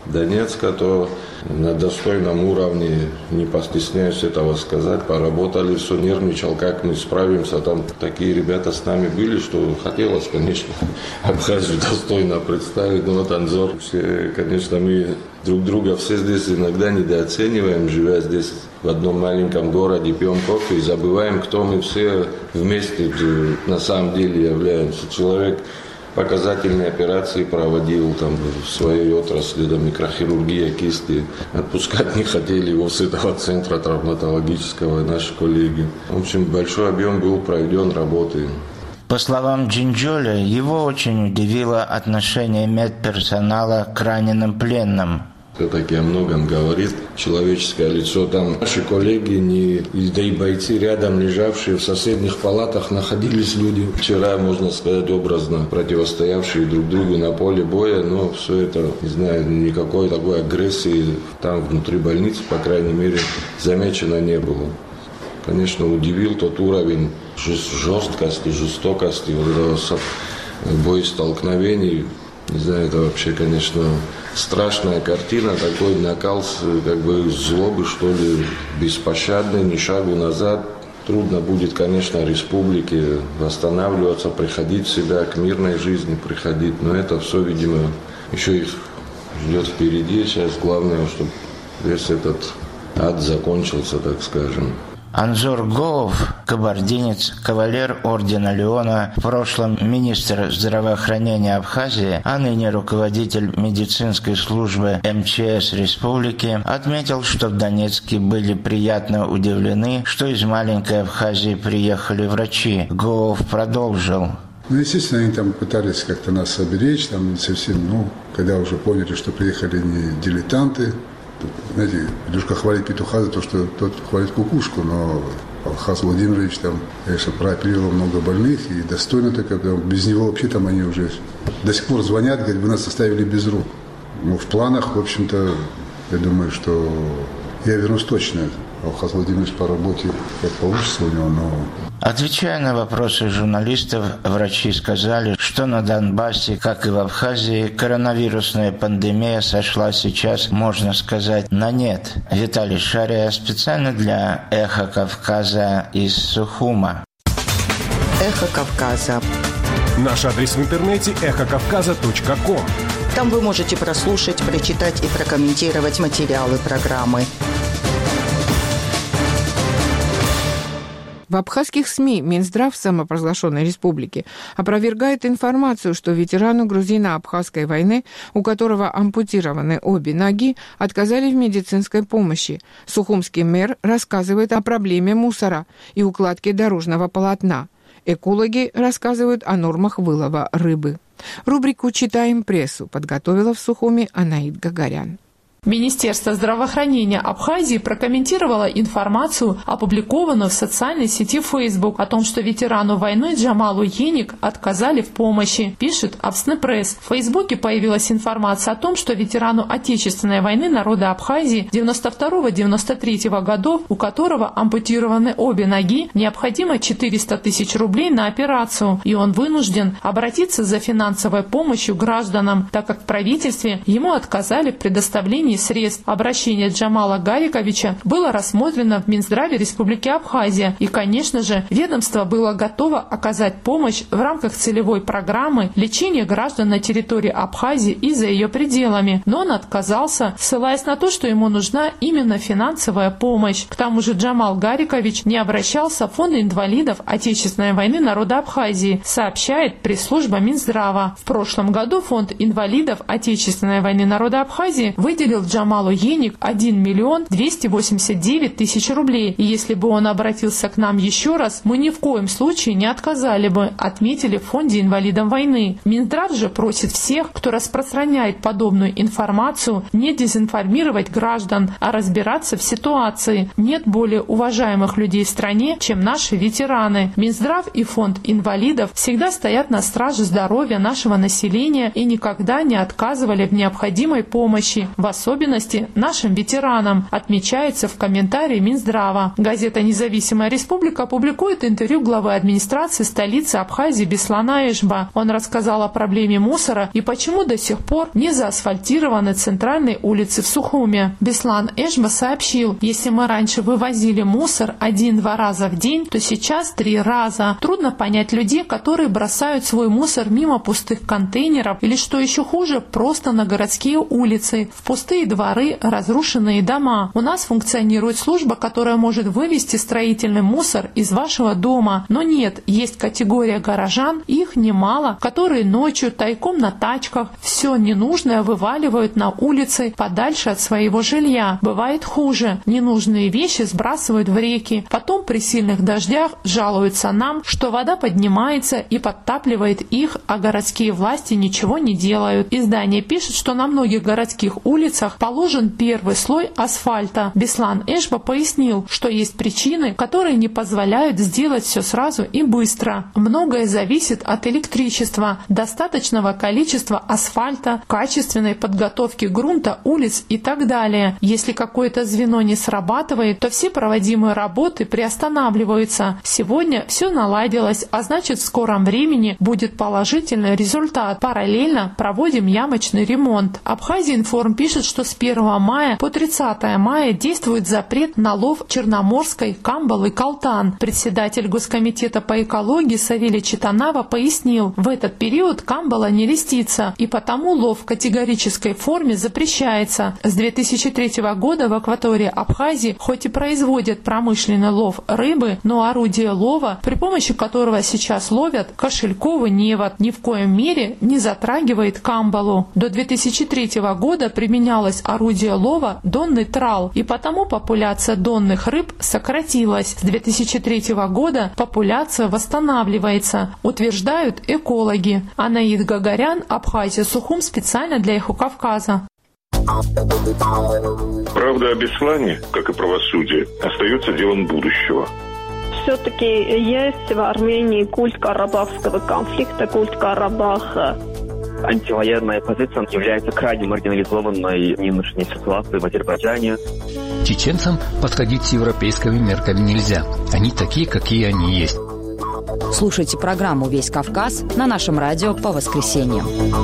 Донецка, то на достойном уровне, не постесняюсь этого сказать, поработали, все нервничал, как мы справимся. Там такие ребята с нами были, что хотелось, конечно, Абхазию достойно представить. Но вот Анзор, все, конечно, мы друг друга все здесь иногда недооцениваем, живя здесь в одном маленьком городе, пьем кофе и забываем, кто мы все вместе на самом деле являемся. Человек показательные операции проводил там в своей отрасли, да, микрохирургия кисти. Отпускать не хотели его с этого центра травматологического наши коллеги. В общем, большой объем был проведен работы. По словам Джинджоля, его очень удивило отношение медперсонала к раненым пленным. Все-таки о многом говорит человеческое лицо. Там наши коллеги, да и бойцы рядом лежавшие в соседних палатах находились люди. Вчера, можно сказать, образно противостоявшие друг другу на поле боя, но все это, не знаю, никакой такой агрессии там внутри больницы, по крайней мере, замечено не было. Конечно, удивил тот уровень жесткости, жестокости, вот этого боестолкновений. Не знаю, это вообще, конечно, страшная картина, такой накал как бы злобы, что ли, беспощадный, ни шагу назад. Трудно будет, конечно, республике восстанавливаться, приходить в себя, к мирной жизни приходить. Но это все, видимо, еще их ждет впереди. Сейчас главное, чтобы весь этот ад закончился, так скажем. Анзор Гоов, кабардинец, кавалер ордена Леона, в прошлом министр здравоохранения Абхазии, а ныне руководитель медицинской службы МЧС республики, отметил, что в Донецке были приятно удивлены, что из маленькой Абхазии приехали врачи. Гоов продолжил. Ну, естественно, они там пытались как-то нас оберечь, там совсем, когда уже поняли, что приехали не дилетанты. Знаете, Илюшка хвалит петуха за то, что тот хвалит кукушку, но Алхаз Владимирович там, конечно, прооперировал много больных и достойно только, без него вообще там они уже до сих пор звонят, говорят, вы нас оставили без рук. Ну, в планах, в общем-то, я думаю, что я вернусь точно. Алхаз Владимирович по работе, как получится у него, но... Отвечая на вопросы журналистов, врачи сказали, что на Донбассе, как и в Абхазии, коронавирусная пандемия сошла сейчас, можно сказать, на нет. Виталий Шария специально для «Эхо Кавказа» из Сухума. «Эхо Кавказа». Наш адрес в интернете эхокавказа.ком. Там вы можете прослушать, прочитать и прокомментировать материалы программы. В абхазских СМИ Минздрав самопровозглашенной республики опровергает информацию, что ветерану грузино-абхазской войны, у которого ампутированы обе ноги, отказали в медицинской помощи. Сухумский мэр рассказывает о проблеме мусора и укладке дорожного полотна. Экологи рассказывают о нормах вылова рыбы. Рубрику «Читаем прессу» подготовила в Сухуме Анаид Гагарян. Министерство здравоохранения Абхазии прокомментировало информацию, опубликованную в социальной сети Facebook, о том, что ветерану войны Джамалу Еник отказали в помощи, пишет Авсны Пресс. В Фейсбуке появилась информация о том, что ветерану Отечественной войны народа Абхазии 92-93 годов, у которого ампутированы обе ноги, необходимо 400 тысяч рублей на операцию, и он вынужден обратиться за финансовой помощью гражданам, так как в правительстве ему отказали в предоставлении средств. Обращение Джамала Гариковича было рассмотрено в Минздраве Республики Абхазия, и, конечно же, ведомство было готово оказать помощь в рамках целевой программы лечения граждан на территории Абхазии и за ее пределами, но он отказался, ссылаясь на то, что ему нужна именно финансовая помощь. К тому же Джамал Гарикович не обращался в фонд инвалидов Отечественной войны народа Абхазии, сообщает пресс-служба Минздрава. В прошлом году фонд инвалидов Отечественной войны народа Абхазии выделил Джамалу Еник 1 миллион 289 тысяч рублей. И если бы он обратился к нам еще раз, мы ни в коем случае не отказали бы, отметили в фонде инвалидов войны. Минздрав же просит всех, кто распространяет подобную информацию, не дезинформировать граждан, а разбираться в ситуации. Нет более уважаемых людей в стране, чем наши ветераны. Минздрав и фонд инвалидов всегда стоят на страже здоровья нашего населения и никогда не отказывали в необходимой помощи, в особенности особенности нашим ветеранам, отмечается в комментарии Минздрава. Газета «Независимая республика» публикует интервью главы администрации столицы Абхазии Беслана Эшба. Он рассказал о проблеме мусора и почему до сих пор не заасфальтированы центральные улицы в Сухуме. Беслан Эшба сообщил, если мы раньше вывозили мусор 1-2 раза в день, то сейчас 3 раза. Трудно понять людей, которые бросают свой мусор мимо пустых контейнеров или, что еще хуже, просто на городские улицы, в пустые дворы, разрушенные дома. У нас функционирует служба, которая может вывести строительный мусор из вашего дома. Но нет, есть категория горожан, их немало, которые ночью тайком на тачках все ненужное вываливают на улицы подальше от своего жилья. Бывает хуже. Ненужные вещи сбрасывают в реки. Потом при сильных дождях жалуются нам, что вода поднимается и подтапливает их, а городские власти ничего не делают. Издание пишет, что на многих городских улицах положен первый слой асфальта. Беслан Эшба пояснил, что есть причины, которые не позволяют сделать все сразу и быстро. Многое зависит от электричества, достаточного количества асфальта, качественной подготовки грунта, улиц и так далее. Если какое-то звено не срабатывает, то все проводимые работы приостанавливаются. Сегодня все наладилось, а значит в скором времени будет положительный результат. Параллельно проводим ямочный ремонт. Абхазия-Информ пишет, что с 1 мая по 30 мая действует запрет на лов черноморской, камбалы и калтан. Председатель Госкомитета по экологии Савелий Читанава пояснил, в этот период камбала не листится, и потому лов в категорической форме запрещается. С 2003 года в акватории Абхазии хоть и производят промышленный лов рыбы, но орудие лова, при помощи которого сейчас ловят, кошельковый невод, ни в коем мере не затрагивает камбалу. До 2003 года применялось орудие лова донный трал, и потому популяция донных рыб сократилась. С 2003 года популяция восстанавливается, утверждают экологи. Анаид Гагарян, Абхазия, Сухум, специально для «Эхо Кавказа». Правда о Беслане, как и правосудие, остается делом будущего. Все-таки есть в Армении культ карабахского конфликта, культ Карабаха. Антивоенная позиция является крайне маргинализованной в нынешней ситуации в Азербайджане. Чеченцам подходить с европейскими мерками нельзя. Они такие, какие они есть. Слушайте программу «Весь Кавказ» на нашем радио по воскресеньям.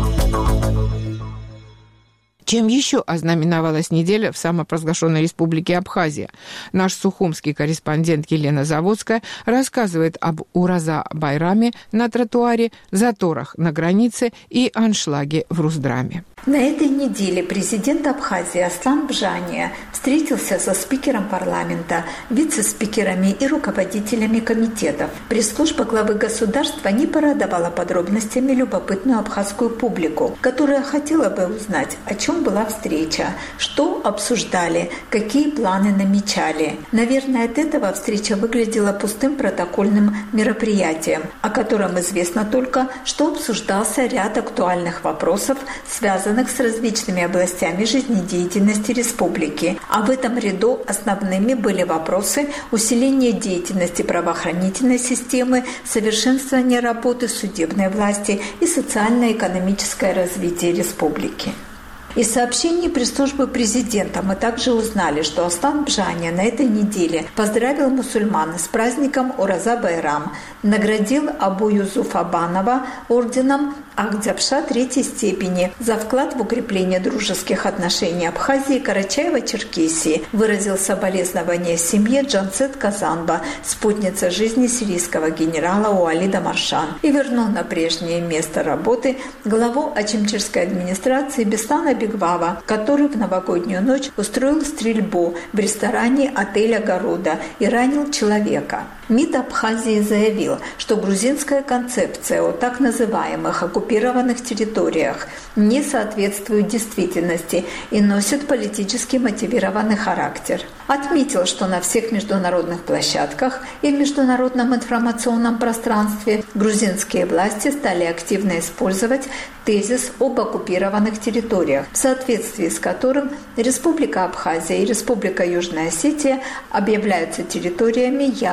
Чем еще ознаменовалась неделя в самопровозглашенной республике Абхазия? Наш сухумский корреспондент Елена Заводская рассказывает об Ураза-Байраме на тротуаре, заторах на границе и аншлаге в Руздраме. На этой неделе президент Абхазии Аслан Бжания встретился со спикером парламента, вице-спикерами и руководителями комитетов. Пресс-служба главы государства не порадовала подробностями любопытную абхазскую публику, которая хотела бы узнать, о чем была встреча, что обсуждали, какие планы намечали. Наверное, от этого встреча выглядела пустым протокольным мероприятием, о котором известно только, что обсуждался ряд актуальных вопросов, связанных с различными областями жизнедеятельности республики. А в этом ряду основными были вопросы усиления деятельности правоохранительной системы, совершенствования работы судебной власти и социально-экономическое развитие республики. Из сообщений пресс-службы президента мы также узнали, что Аслан Бжания на этой неделе поздравил мусульман с праздником Ураза-Байрам, наградил Абу Юзуфа Банова орденом Агдзябша третьей степени за вклад в укрепление дружеских отношений Абхазии и Карачаево-Черкесии, выразил соболезнования семье Джансет Казанба, спутница жизни сирийского генерала Уалида Маршан, и вернул на прежнее место работы главу Ачимчирской администрации Беслана Бегвава, который в новогоднюю ночь устроил стрельбу в ресторане отеля «Города» и ранил человека. МИД Абхазии заявил, что грузинская концепция о так называемых оккупированных территориях не соответствует действительности и носит политически мотивированный характер. Отметил, что на всех международных площадках и в международном информационном пространстве грузинские власти стали активно использовать тезис об оккупированных территориях, в соответствии с которым Республика Абхазия и Республика Южная Осетия объявляются территориями, якобы оккупированными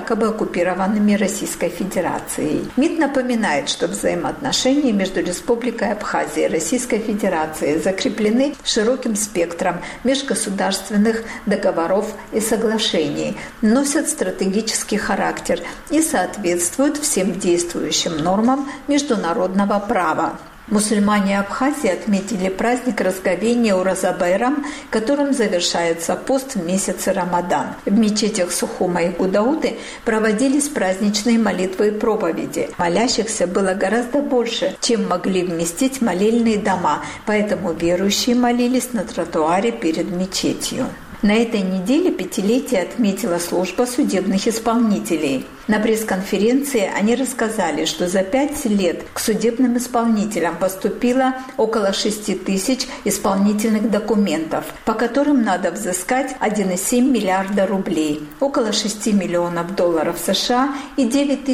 оккупированными Российской Федерацией. МИД напоминает, что взаимоотношения между Республикой Абхазия и Российской Федерацией закреплены широким спектром межгосударственных договоров и соглашений, носят стратегический характер и соответствуют всем действующим нормам международного права. Мусульмане Абхазии отметили праздник Разговения Ураза-Байрам, которым завершается пост в месяце Рамадан. В мечетях Сухума и Гудауты проводились праздничные молитвы и проповеди. Молящихся было гораздо больше, чем могли вместить молельные дома, поэтому верующие молились на тротуаре перед мечетью. На этой неделе 5-летие отметила служба судебных исполнителей. На пресс-конференции они рассказали, что за 5 лет к судебным исполнителям поступило около 6 тысяч исполнительных документов, по которым надо взыскать 1,7 миллиарда рублей, около 6 миллионов долларов США и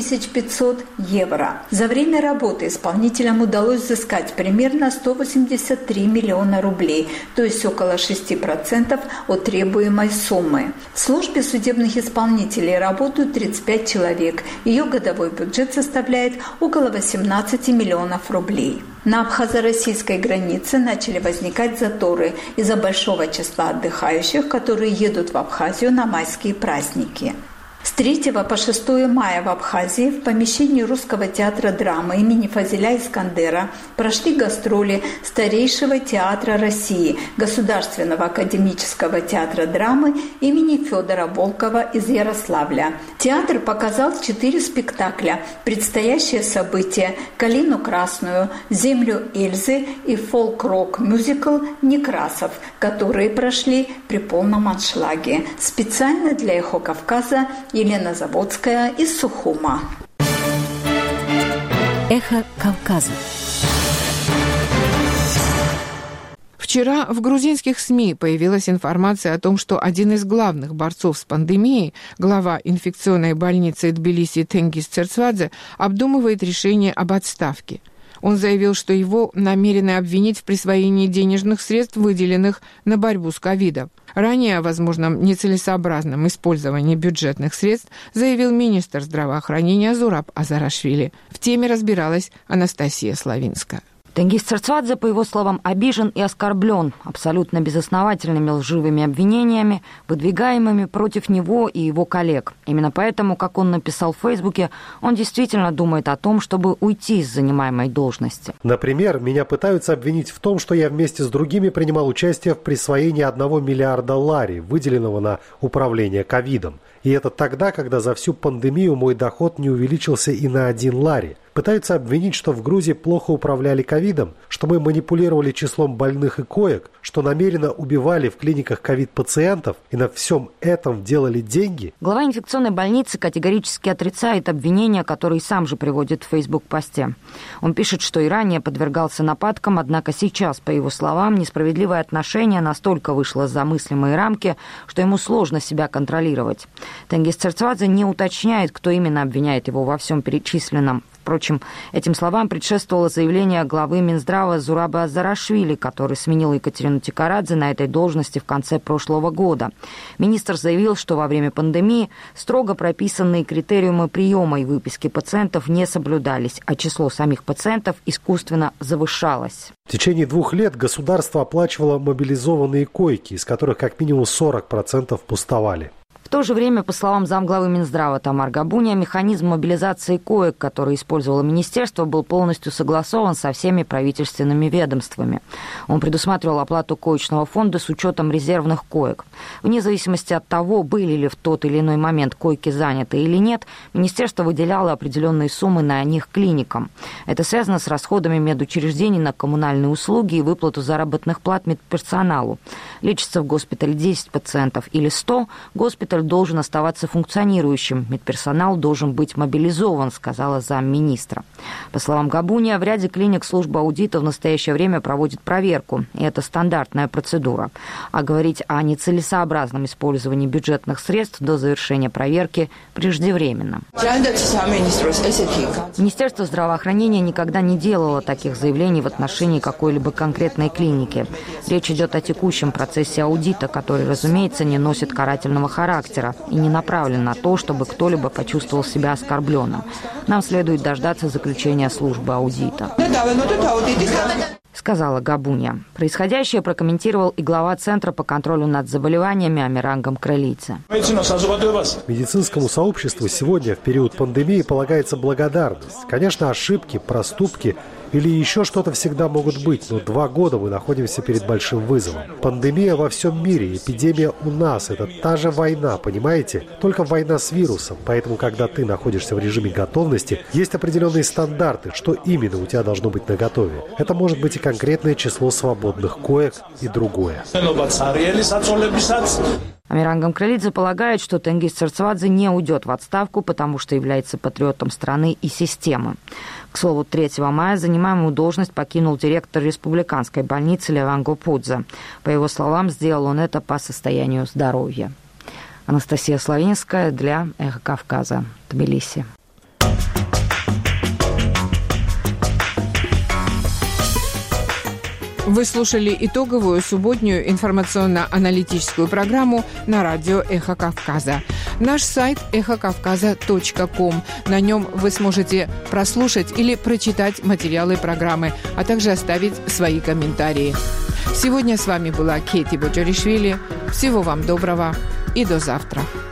9500 евро. За время работы исполнителям удалось взыскать примерно 183 миллиона рублей, то есть около 6% от требуемой суммы. В службе судебных исполнителей работают 35 человек. Ее годовой бюджет составляет около 18 миллионов рублей. На абхазо-российской границе начали возникать заторы из-за большого числа отдыхающих, которые едут в Абхазию на майские праздники. С 3 по 6 мая в Абхазии в помещении Русского театра драмы имени Фазиля Искандера прошли гастроли старейшего театра России, Государственного академического театра драмы имени Федора Волкова из Ярославля. Театр показал 4 спектакля: «Предстоящее событие», «Калину красную», «Землю Эльзы» и фолк-рок-мюзикл «Некрасов», которые прошли при полном аншлаге. Специально для «Эхо Кавказа» Елена Заводская из Сухума. Эхо Кавказа. Вчера в грузинских СМИ появилась информация о том, что один из главных борцов с пандемией, глава инфекционной больницы Тбилиси Тенгиз Церцвадзе, обдумывает решение об отставке. Он заявил, что его намерены обвинить в присвоении денежных средств, выделенных на борьбу с ковидом. Ранее о возможном нецелесообразном использовании бюджетных средств заявил министр здравоохранения Зураб Азарашвили. В теме разбиралась Анастасия Славинская. Тенгиз Церцвадзе, по его словам, обижен и оскорблен абсолютно безосновательными лживыми обвинениями, выдвигаемыми против него и его коллег. Именно поэтому, как он написал в Фейсбуке, он действительно думает о том, чтобы уйти из занимаемой должности. Например, меня пытаются обвинить в том, что я вместе с другими принимал участие в присвоении 1 миллиарда лари, выделенного на управление ковидом. И это тогда, когда за всю пандемию мой доход не увеличился и на 1 лари. Пытаются обвинить, что в Грузии плохо управляли ковидом, что мы манипулировали числом больных и коек, что намеренно убивали в клиниках ковид-пациентов и на всем этом делали деньги. Глава инфекционной больницы категорически отрицает обвинения, которые сам же приводит в фейсбук-посте. Он пишет, что и ранее подвергался нападкам, однако сейчас, по его словам, несправедливое отношение настолько вышло за мыслимые рамки, что ему сложно себя контролировать. Тенгиз Церцвадзе не уточняет, кто именно обвиняет его во всем перечисленном. Впрочем, этим словам предшествовало заявление главы Минздрава Зураба Азарашвили, который сменил Екатерину Тикарадзе на этой должности в конце прошлого года. Министр заявил, что во время пандемии строго прописанные критериумы приема и выписки пациентов не соблюдались, а число самих пациентов искусственно завышалось. В течение 2 лет государство оплачивало мобилизованные койки, из которых как минимум 40% пустовали. В то же время, по словам замглавы Минздрава Тамар Габуния, механизм мобилизации коек, который использовало министерство, был полностью согласован со всеми правительственными ведомствами. Он предусматривал оплату коечного фонда с учетом резервных коек. Вне зависимости от того, были ли в тот или иной момент койки заняты или нет, министерство выделяло определенные суммы на них клиникам. Это связано с расходами медучреждений на коммунальные услуги и выплату заработных плат медперсоналу. Лечится в госпитале 10 пациентов или 100, госпиталь должен оставаться функционирующим, медперсонал должен быть мобилизован, сказала замминистра. По словам Габуния, в ряде клиник служба аудита в настоящее время проводит проверку, и это стандартная процедура. А говорить о нецелесообразном использовании бюджетных средств до завершения проверки преждевременно. Министерство здравоохранения никогда не делало таких заявлений в отношении какой-либо конкретной клиники. Речь идет о текущем процессе аудита, который, разумеется, не носит карательного характера. характера и не направлен на то, чтобы кто-либо почувствовал себя оскорбленным. Нам следует дождаться заключения службы аудита», — сказала Габуня. Происходящее прокомментировал и глава Центра по контролю над заболеваниями Амирангом Кралидзе. Медицинскому сообществу сегодня, в период пандемии, полагается благодарность. Конечно, ошибки, проступки или еще что-то всегда могут быть, но 2 года мы находимся перед большим вызовом. Пандемия во всем мире, эпидемия у нас – это та же война, понимаете? Только война с вирусом. Поэтому, когда ты находишься в режиме готовности, есть определенные стандарты, что именно у тебя должно быть наготове. Это может быть и конкретное число свободных коек и другое. Амирангам Кралидзе полагает, что Тенгиз Церцвадзе не уйдет в отставку, потому что является патриотом страны и системы. К слову, 3 мая занимаемую должность покинул директор республиканской больницы Леван Гопудзе. По его словам, сделал он это по состоянию здоровья. Анастасия Славинская для «Эхо Кавказа», Тбилиси. Вы слушали итоговую субботнюю информационно-аналитическую программу на радио «Эхо Кавказа». Наш сайт эхокавказа.ком. На нем вы сможете прослушать или прочитать материалы программы, а также оставить свои комментарии. Сегодня с вами была Кети Боджаришвили. Всего вам доброго и до завтра.